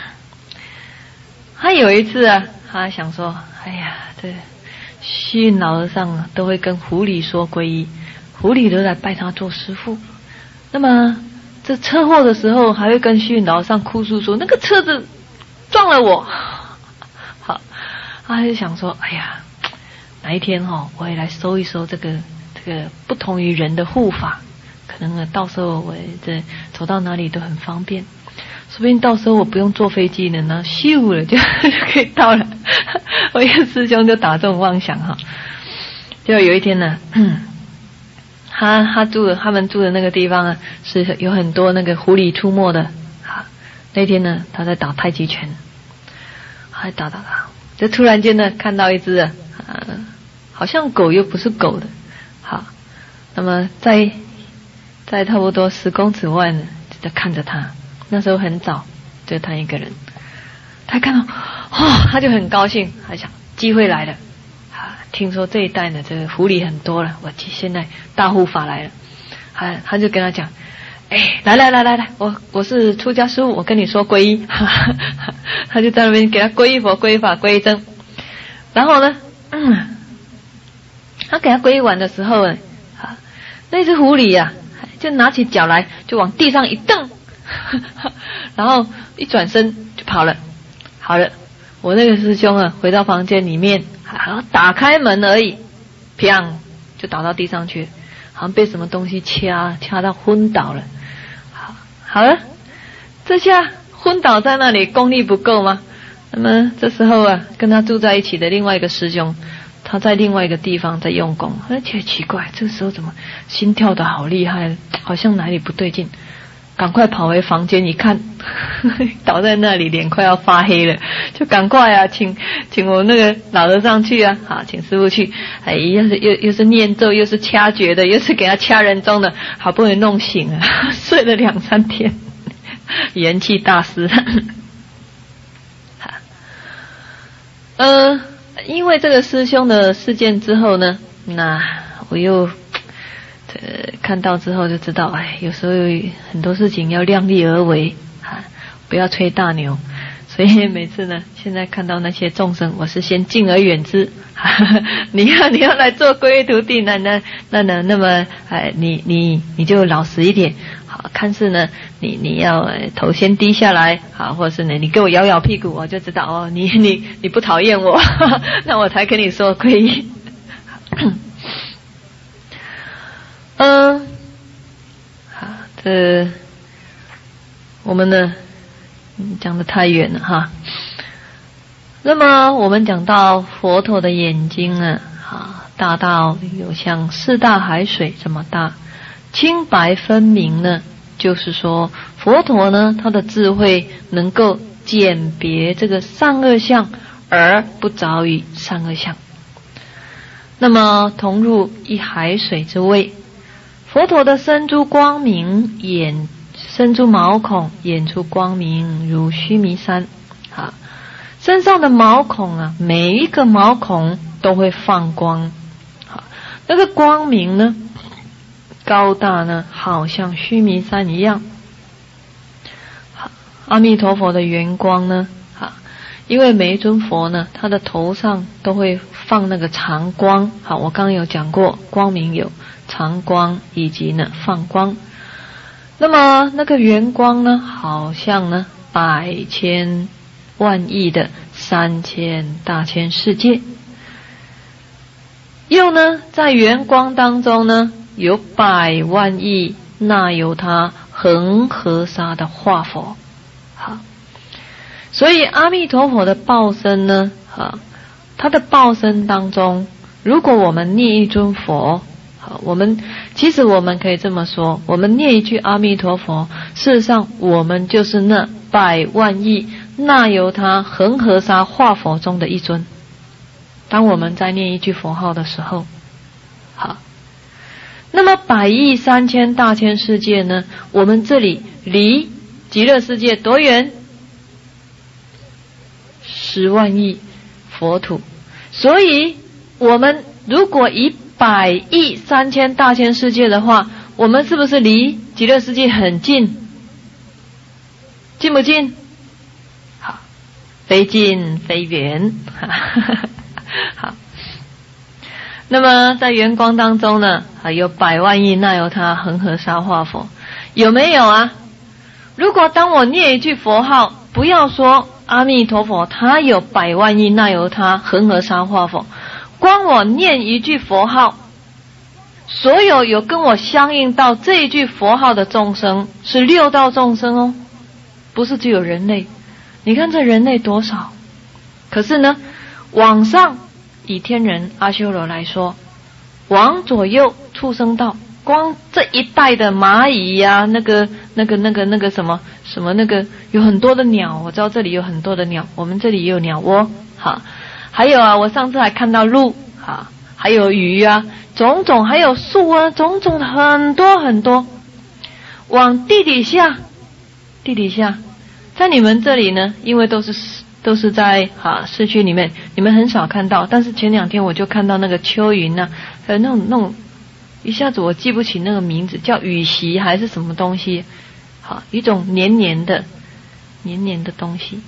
他有一次他想说，哎呀，这虚云老和尚都会跟狐狸说皈依，狐狸都来拜他做师父。那么这车祸的时候还会跟虚云老和尚哭诉说，那个车子撞了我。好，他就想说，哎呀，哪一天我也来收一收这个不同于人的护法，可能到时候我这走到哪里都很方便，说不定到时候我不用坐飞机了呢，咻了就可以到了。我一个师兄就打这种妄想就有一天呢，他们住的那个地方是有很多那个狐狸出没的。那天呢他在打太极拳，还打，就突然间呢看到一只好像狗又不是狗的。好，那么在差不多10公尺外呢就在看着他。那时候很早，就他一个人，他看到他就很高兴，他想机会来了。听说这一带呢这个狐狸很多了，我现在大护法来了。他就跟他讲，来，我是出家师父，我跟你说皈依。他就在那边给他皈依佛、皈依法、皈依僧。然后呢他给他皈依完的时候呢那只狐狸就拿起脚来就往地上一蹬。 然后一转身就跑了。好了，我那个师兄啊，回到房间里面，打开门而已，砰就倒到地上去，好像被什么东西掐到昏倒了。好了，这下昏倒在那里，功力不够吗？那么这时候啊，跟他住在一起的另外一个师兄，他在另外一个地方在用功，而且奇怪，这时候怎么心跳得好厉害，好像哪里不对劲，赶快跑回房间一看，倒在那里，脸快要发黑了，就赶快啊，请我那个老和尚去啊，好，请师父去，又是念咒，又是掐诀的，又是给他掐人中的，好不容易弄醒了，睡了2-3天，元气大失。因为这个师兄的事件之后呢，那我又看到之后就知道，有时候很多事情要量力而为啊，不要吹大牛。所以每次呢，现在看到那些众生，我是先敬而远之。你要来做皈依徒弟，那么你就老实一点。好，看似呢，你要头先低下来，好，或者是呢，你给我摇摇屁股，我就知道哦，你不讨厌我，那我才跟你说皈依。好，这我们呢讲得太远了哈。那么我们讲到佛陀的眼睛呢，大到有像4大海水这么大，清白分明呢，就是说佛陀呢，他的智慧能够鉴别这个善恶相而不着于善恶相。那么同入一海水之位，佛陀的身珠光明，身珠毛孔，眼出光明如须弥山。身上的毛孔啊，每一个毛孔都会放光，那个光明呢，高大呢，好像须弥山一样。阿弥陀佛的圆光呢，因为每一尊佛呢，他的头上都会放那个常光。好，我刚刚有讲过，光明有常光以及呢放光。那么那个圆光呢，好像呢百千万亿的3000大千世界。又呢，在圆光当中呢，有100万亿那由他恒河沙的化佛。好，所以阿弥陀佛的报身呢，他的报身当中，如果我们念一尊佛，其实我们可以这么说，我们念一句阿弥陀佛，事实上我们就是那100万亿那由他恒河沙化佛中的一尊。当我们在念一句佛号的时候，好，那么100亿3000大千世界呢，我们这里离极乐世界多远？10万亿佛土。所以我们如果以100亿3000大千世界的话，我们是不是离极乐世界很近？近不近？好，非近非远。好，那么在圆光当中呢，有100万亿那由他恒河沙化佛，有没有啊？如果当我念一句佛号，不要说阿弥陀佛，他有100万亿那由他恒河沙化佛，光我念一句佛号，所有跟我相应到这一句佛号的众生是6道众生哦，不是只有人类。你看这人类多少？可是呢，往上以天人阿修罗来说，往左右畜生道，光这一带的蚂蚁呀，那个什么那个有很多的鸟，我知道这里有很多的鸟，我们这里也有鸟窝。好，还有啊，我上次还看到鹿，还有鱼啊，种种，还有树啊，种种很多很多。往地底下，在你们这里呢，因为都是在市区里面，你们很少看到。但是前2天我就看到那个蚯蚓啊，那种一下子我记不起那个名字，叫羽席还是什么东西，好，一种黏黏的东西。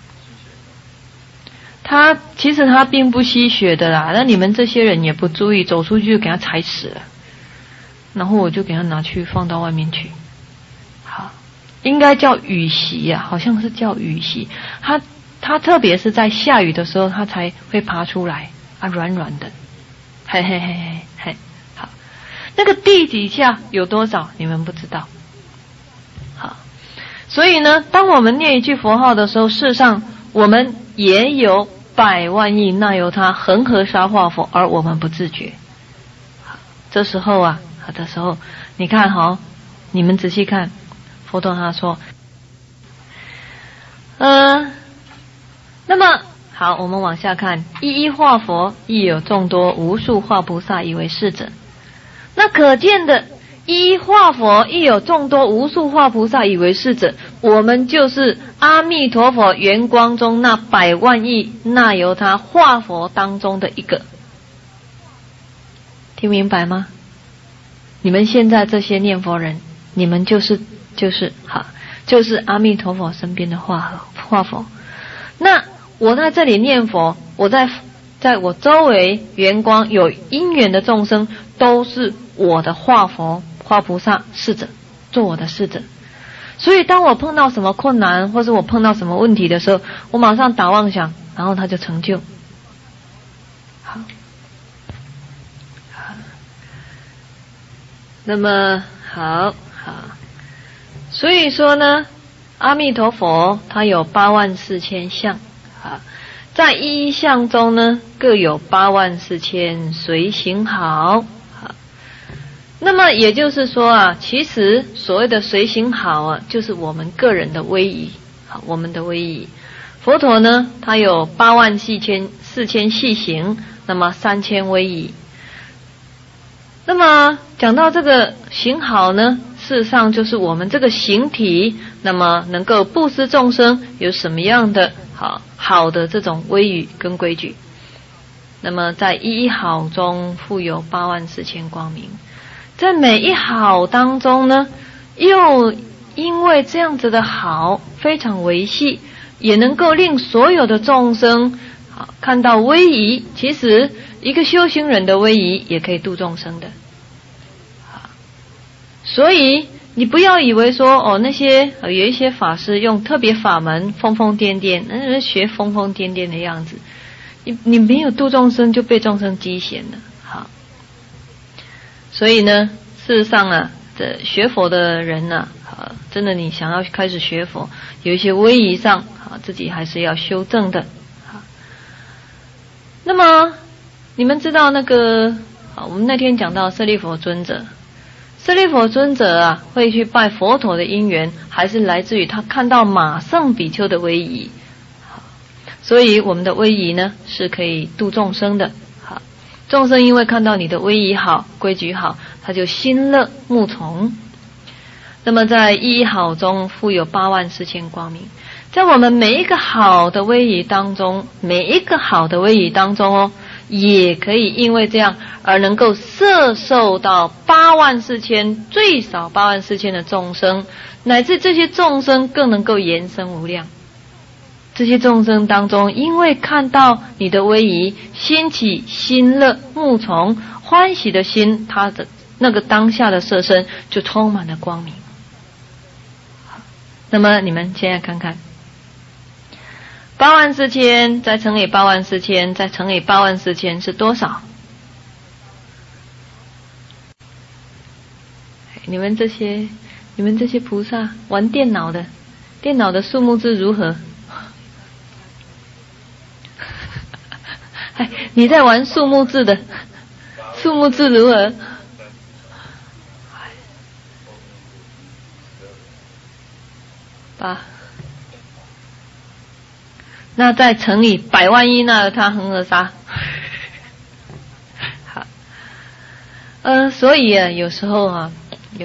其实它并不吸血的啦，那你们这些人也不注意，走出去就给它踩死了，然后我就给它拿去放到外面去。好， 应该叫雨席啊，好像是叫雨席。它特别是在下雨的时候，它才会爬出来啊，软软的，嘿嘿嘿嘿嘿。好，那个地底下有多少，你们不知道。好，所以呢，当我们念一句佛号的时候，事实上我们也有百万亿那由他恒河沙化佛，而我们不自觉。好，这时候啊，你看好，你们仔细看，佛陀他说，那么好，我们往下看，一一化佛，亦有众多无数化菩萨以为是者。那可见的，一一化佛，亦有众多无数化菩萨以为是者，我们就是阿弥陀佛圆光中那百万亿那由他化佛当中的一个。听明白吗？你们现在这些念佛人，你们就是阿弥陀佛身边的化佛。那我在这里念佛，我在我周围圆光有因缘的众生，都是我的化佛化菩萨侍者，做我的侍者。所以当我碰到什么困难，或是我碰到什么问题的时候，我马上打妄想，然后他就成就。好，那么好，所以说呢，阿弥陀佛他有84000相啊，在一一相中呢，各有84000随行好。那么也就是说啊，其实所谓的随行好啊，就是我们个人的威仪，好，我们的威仪。佛陀呢，他有84000细行，那么3000威仪。那么讲到这个行好呢，事实上就是我们这个形体，那么能够布施众生有什么样的好的这种威仪跟规矩。那么在一一好中富有84000光明，在每一好当中呢，又因为这样子的好非常维系，也能够令所有的众生看到威仪。其实一个修行人的威仪也可以度众生的。所以你不要以为说那些有一些法师用特别法门疯疯癫癫，学疯疯癫癫的样子，你没有度众生就被众生激显了。好，所以呢，事实上啊，这学佛的人呢，真的你想要开始学佛，有一些威仪上自己还是要修正的。好，那么你们知道那个我们那天讲到舍利弗尊者，舍利弗尊者啊，会去拜佛陀的因缘，还是来自于他看到马胜比丘的威仪。所以我们的威仪呢，是可以度众生的。好，众生因为看到你的威仪好，规矩好，他就心乐慕从。那么在一一好中富有84000光明，在我们每一个好的威仪当中，也可以因为这样而能够摄受到84000，最少84000的众生，乃至这些众生更能够延伸无量。这些众生当中，因为看到你的威仪，兴起心乐慕从，欢喜的心，他的那个当下的色身就充满了光明。那么你们现在看看84000再乘以84000再乘以84000是多少？你们这些菩萨玩电脑的数目字如何？你在玩数目字的数目字如何？8，那再乘以100万亿那他恒河沙。好，所以啊，有时候啊，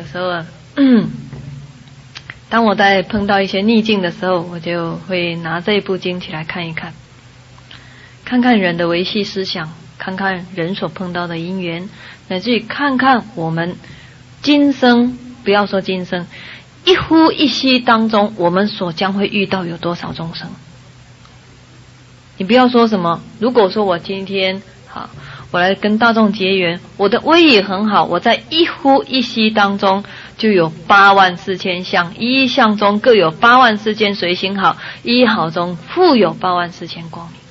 当我在碰到一些逆境的时候，我就会拿这一部经起来看一看，看看人的维系思想，看看人所碰到的因缘，乃至于看看我们今生，不要说今生，一呼一吸当中，我们所将会遇到有多少众生。你不要说什么，如果说我今天我来跟大众结缘，我的威仪很好，我在一呼一吸当中就有84000相，一相中各有84000随行好，一好中复有84000光明。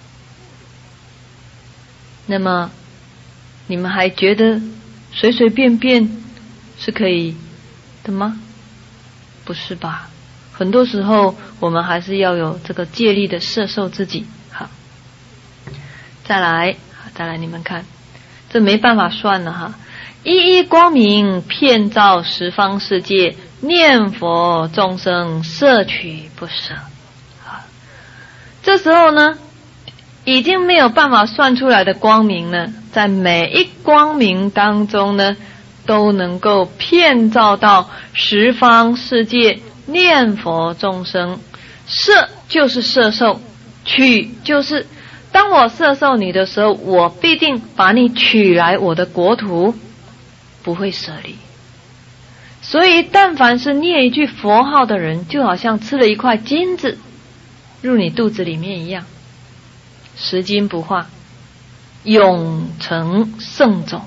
那么你们还觉得随随便便是可以的吗？不是吧？很多时候我们还是要有这个戒力的摄受自己。好，再来你们看，这没办法算了哈。一一光明遍照十方世界，念佛众生摄取不舍。这时候呢，已经没有办法算出来的光明呢，在每一光明当中呢，都能够遍照到十方世界，念佛众生。摄就是摄受，取就是当我摄受你的时候，我必定把你取来我的国土，不会舍离。所以但凡是念一句佛号的人，就好像吃了一块金子入你肚子里面一样，拾金不化，永成圣种。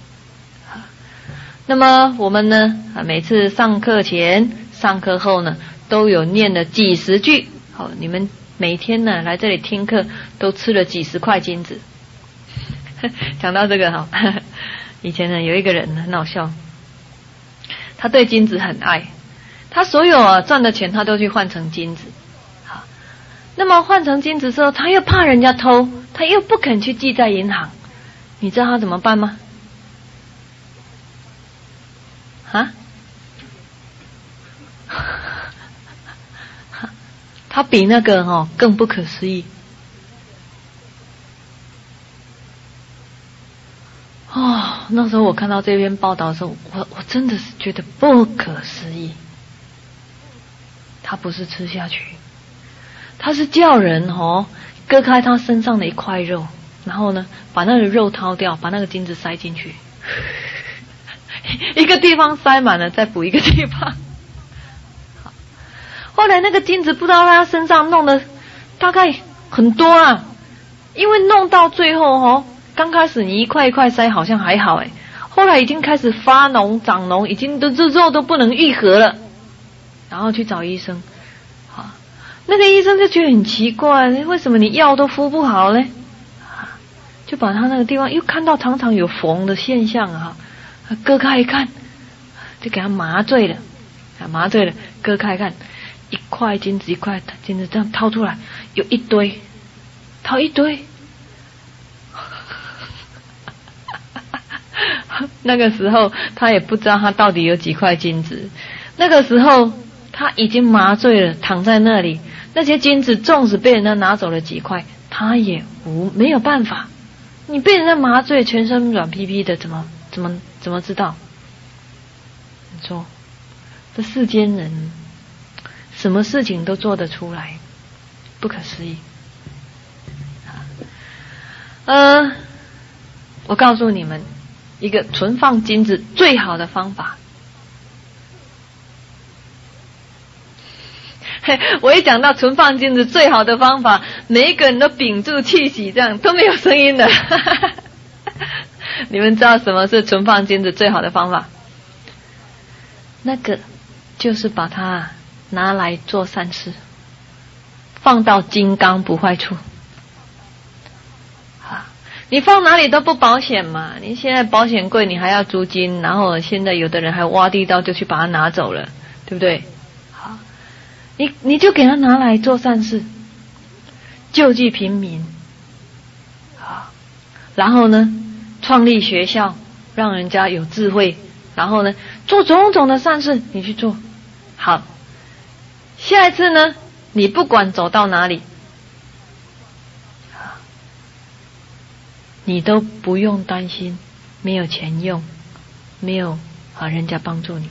那么我们呢，每次上课前上课后呢，都有念了几十句。好，你们每天呢来这里听课都吃了几十块金子。讲到这个哈，以前呢有一个人很好笑，他对金子很爱，他所有赚的钱他都去换成金子。好，那么换成金子之后，他又怕人家偷，他又不肯去记在银行，你知道他怎么办吗？啊？他比那个更不可思议。那时候我看到这篇报道的时候，我真的是觉得不可思议。他不是吃下去，他是叫人割开他身上的一块肉，然后呢把那个肉掏掉，把那个金子塞进去，一个地方塞满了，再补一个地方。后来那个金子不知道他身上弄的大概很多啊，因为弄到最后刚开始你一块一块塞好像还好后来已经开始发脓长脓，已经这肉都不能愈合了，然后去找医生。那个医生就觉得很奇怪，为什么你药都敷不好呢？就把他那个地方又看到常常有缝的现象割开一看，就给他麻醉了，割开看，一块金子一块金子这样掏出来，有一堆，掏一堆。那个时候他也不知道他到底有几块金子，那个时候他已经麻醉了，躺在那里，那些金子纵使被人家拿走了几块，他也没有办法。你被人家麻醉，全身软披披的，怎么知道？你说这世间人什么事情都做得出来，不可思议。我告诉你们一个存放金子最好的方法。我一讲到存放金子最好的方法，每一个人都屏住气息，这样都没有声音的。你们知道什么是存放金子最好的方法？那个就是把它拿来做善事，放到金刚不坏处。你放哪里都不保险嘛，你现在保险柜你还要租金，然后现在有的人还挖地道就去把它拿走了，对不对？好，你就给他拿来做善事，救济平民，好，然后呢创立学校，让人家有智慧，然后呢做种种的善事你去做。好，下一次呢你不管走到哪里，你都不用担心没有钱用，没有人家帮助你。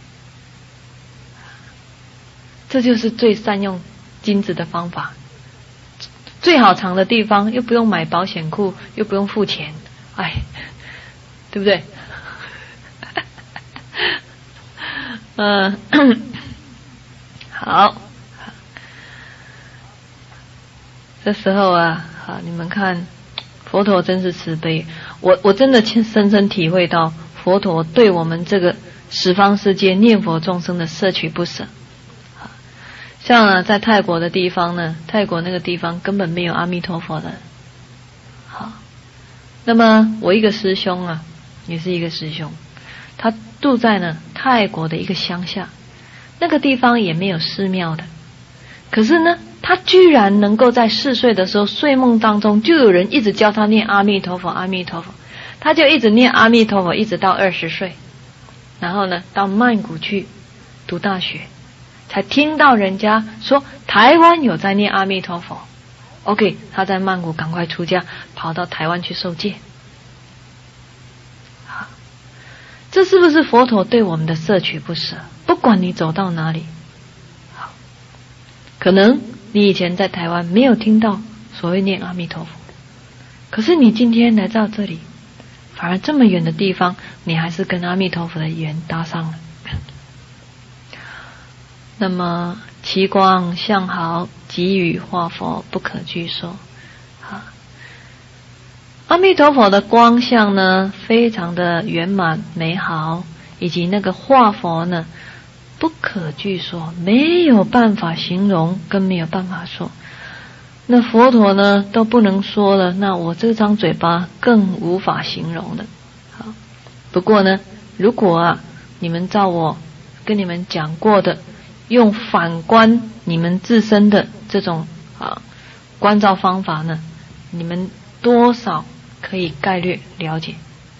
这就是最善用金子的方法，最好藏的地方，又不用买保险库，又不用付钱，对不对？好，这时候你们看佛陀真是慈悲，我真的深深体会到佛陀对我们这个十方世界念佛众生的摄取不舍。像在泰国的地方呢，泰国那个地方根本没有阿弥陀佛的。好，那么我一个师兄啊，也是一个师兄，他住在呢泰国的一个乡下，那个地方也没有寺庙的，可是呢他居然能够在4岁的时候睡梦当中就有人一直教他念阿弥陀佛阿弥陀佛，他就一直念阿弥陀佛一直到20岁，然后呢到曼谷去读大学，才听到人家说台湾有在念阿弥陀佛。 OK， 他在曼谷赶快出家，跑到台湾去受戒。好，这是不是佛陀对我们的摄取不舍？不管你走到哪里，好，可能你以前在台湾没有听到所谓念阿弥陀佛，可是你今天来到这里，反而这么远的地方，你还是跟阿弥陀佛的缘搭上了。那么其光相好，给予化佛不可具说。阿弥陀佛的光相呢，非常的圆满美好，以及那个化佛呢，不可具说，没有办法形容，更没有办法说。那佛陀呢都不能说了，那我这张嘴巴更无法形容了。好，不过呢，如果你们照我跟你们讲过的，用反观你们自身的这种观照方法呢，你们多少可以概略了解。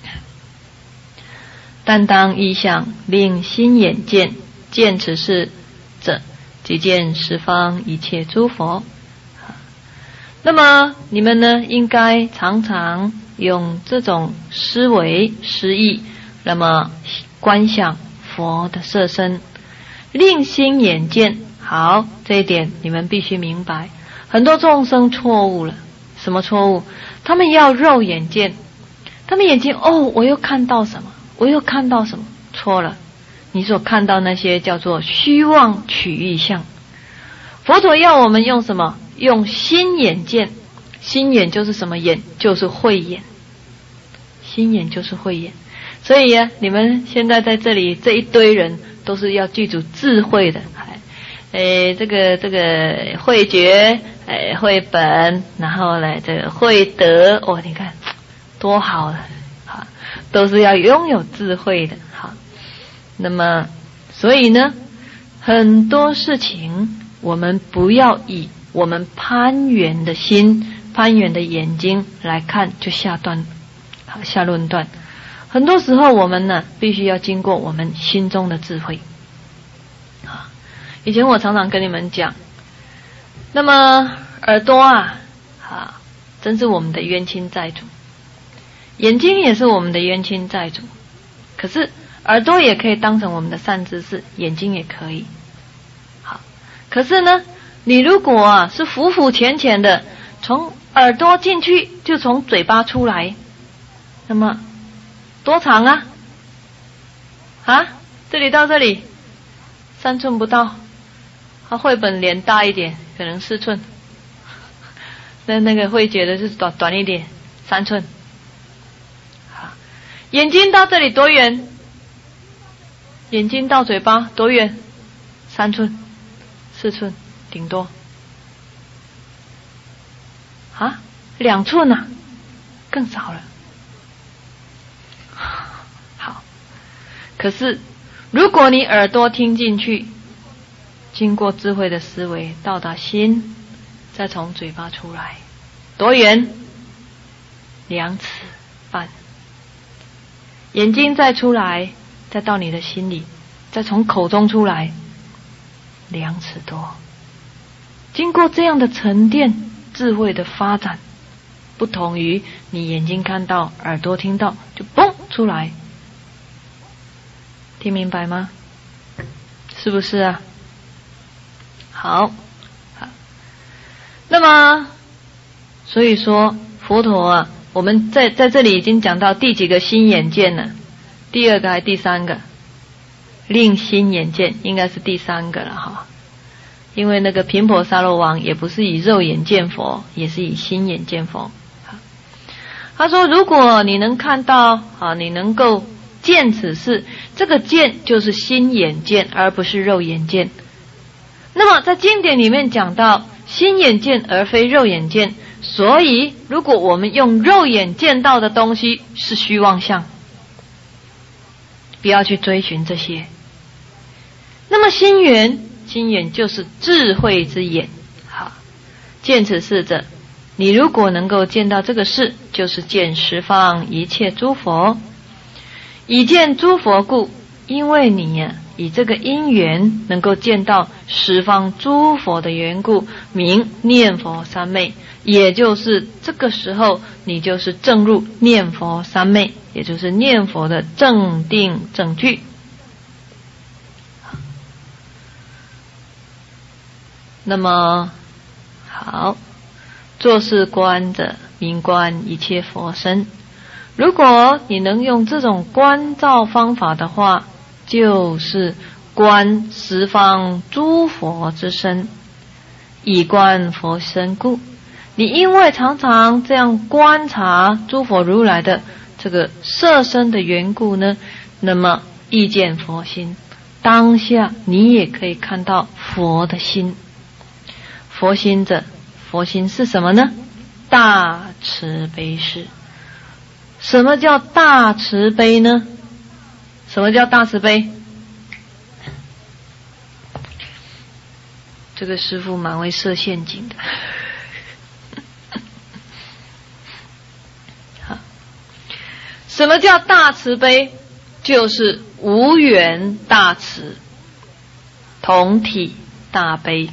但当依相令心眼见，见此事者，即见十方一切诸佛。那么你们呢，应该常常用这种思维思意，那么观想佛的色身，令心眼见。好，这一点你们必须明白。很多众生错误了，什么错误？他们要肉眼见，他们眼睛我又看到什么，我又看到什么，错了。你所看到那些叫做虚妄取义相。佛陀要我们用什么？用心眼见。心眼就是什么眼？就是慧眼。心眼就是慧眼。所以你们现在在这里这一堆人都是要具足智慧的，这个慧觉，慧本，然后呢这个慧德，你看多好了，好，都是要拥有智慧的。好，那么所以呢，很多事情我们不要以我们攀缘的心、攀缘的眼睛来看就下论断。很多时候我们呢，必须要经过我们心中的智慧。以前我常常跟你们讲，那么耳朵真是我们的冤亲债主，眼睛也是我们的冤亲债主，可是耳朵也可以当成我们的善知识，眼睛也可以。好，可是呢，你如果是浮浮浅浅的，从耳朵进去就从嘴巴出来，那么多长这里到这里3寸不到。绘本脸大一点，可能4寸。那个慧觉的是短一点，3寸。好，眼睛到这里多远？眼睛到嘴巴多远？3寸、4寸，顶多。2寸更少了。好，可是如果你耳朵听进去，经过智慧的思维到达心，再从嘴巴出来，多远？2尺半。眼睛再出来，再到你的心里，再从口中出来，2尺多。经过这样的沉淀智慧的发展，不同于你眼睛看到耳朵听到就嘣出来。听明白吗？是不是好，那么所以说佛陀我们在这里已经讲到第几个心眼见了？第2个还是第3个？令心眼见应该是第3个了因为那个频婆沙罗王也不是以肉眼见佛，也是以心眼见佛。他说如果你能看到你能够见此事， 这个见就是心眼见，而不是肉眼见。那么在经典里面讲到心眼见而非肉眼见，所以如果我们用肉眼见到的东西是虚妄相，不要去追寻这些。那么心眼就是智慧之眼。好，见此事者，你如果能够见到这个事，就是见十方一切诸佛。以见诸佛故，因为你以这个因缘能够见到十方诸佛的缘故，名念佛三昧。也就是这个时候，你就是正入念佛三昧，也就是念佛的正定正句。那么好，作是观者，名观一切佛身。如果你能用这种观照方法的话，就是观十方诸佛之身，以观佛身故。你因为常常这样观察诸佛如来的这个色身的缘故呢，那么意见佛心，当下你也可以看到佛的心。佛心者，佛心是什么呢？大慈悲是。什么叫大慈悲呢？什么叫大慈悲？这个师父蛮会设陷阱的。好，什么叫大慈悲？就是无缘大慈，同体大悲。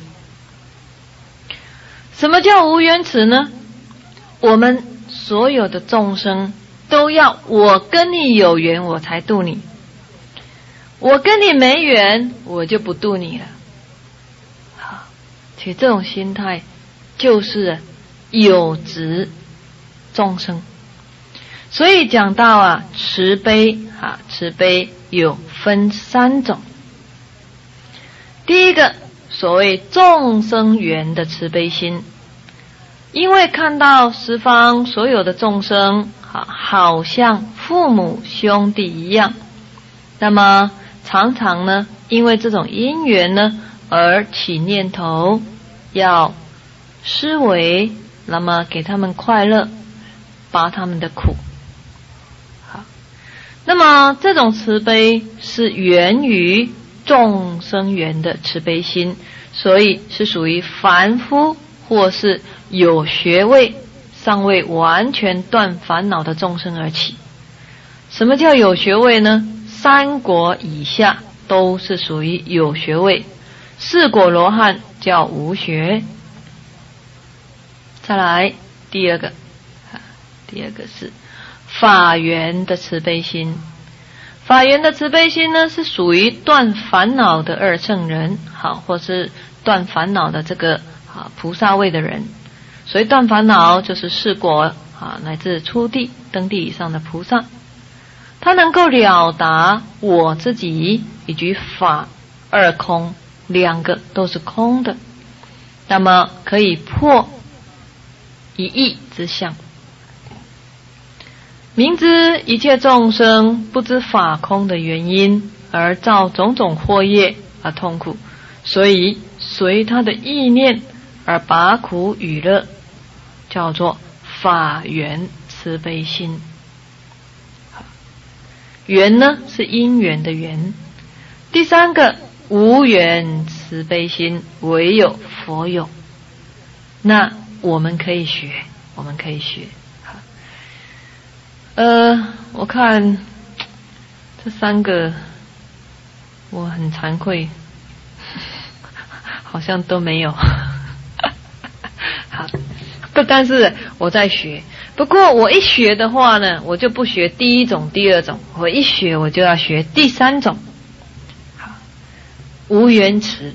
什么叫无缘慈呢？我们所有的众生都要我跟你有缘我才度你，我跟你没缘我就不度你了。好，其实这种心态就是有执众生。所以讲到慈悲慈悲有分三种。第一个所谓众生缘的慈悲心，因为看到十方所有的众生好像父母兄弟一样，那么常常呢因为这种因缘呢而起念头要施为，那么给他们快乐，拔他们的苦。好，那么这种慈悲是源于众生缘的慈悲心，所以是属于凡夫或是有学位尚未完全断烦恼的众生而起。什么叫有学位呢？三果以下都是属于有学位，四果罗汉叫无学。再来第二个是法缘的慈悲心。法缘的慈悲心呢，是属于断烦恼的二乘人，或是断烦恼的这个菩萨位的人。所以断烦恼就是四果乃至初地登地以上的菩萨，他能够了达我自己以及法二空，两个都是空的，那么可以破一义之相。明知一切众生不知法空的原因，而造种种祸业而痛苦，所以随他的意念而拔苦与乐，叫做法缘慈悲心。缘呢是因缘的缘。第三个无缘慈悲心，唯有佛有。那我们可以学。我看这三个我很惭愧，好像都没有。好，但是我在学。不过我一学的话呢，我就不学第一种第二种，我一学我就要学第三种。好，无缘慈。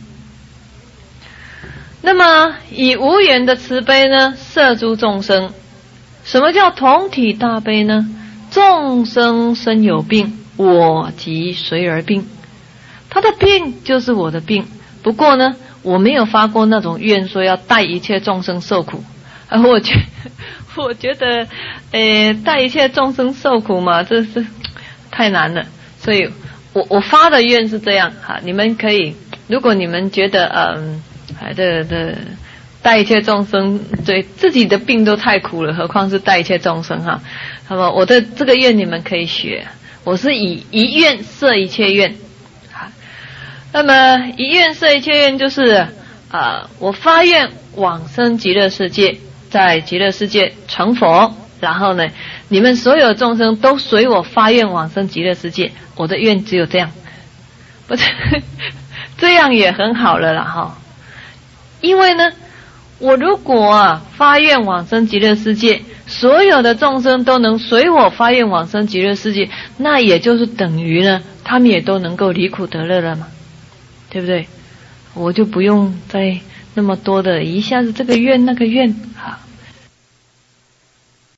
那么以无缘的慈悲呢，摄诸众生。什么叫同体大悲呢？众生身有病，我即随而病。他的病就是我的病，不过呢我没有发过那种愿说要带一切众生受苦。我觉得带一切众生受苦嘛，这是太难了，所以我发的愿是这样哈，你们可以，如果你们觉得带一切众生，对自己的病都太苦了，何况是带一切众生哈。那么我的这个愿你们可以学，我是以一愿摄一切愿。那么一愿摄一切愿就是我发愿往生极乐世界，在极乐世界成佛，然后呢，你们所有众生都随我发愿往生极乐世界。我的愿只有这样，不是这样也很好了啦哈。因为呢，我如果发愿往生极乐世界，所有的众生都能随我发愿往生极乐世界，那也就是等于呢，他们也都能够离苦得乐了嘛，对不对？我就不用再那么多的一下子这个愿那个愿啊。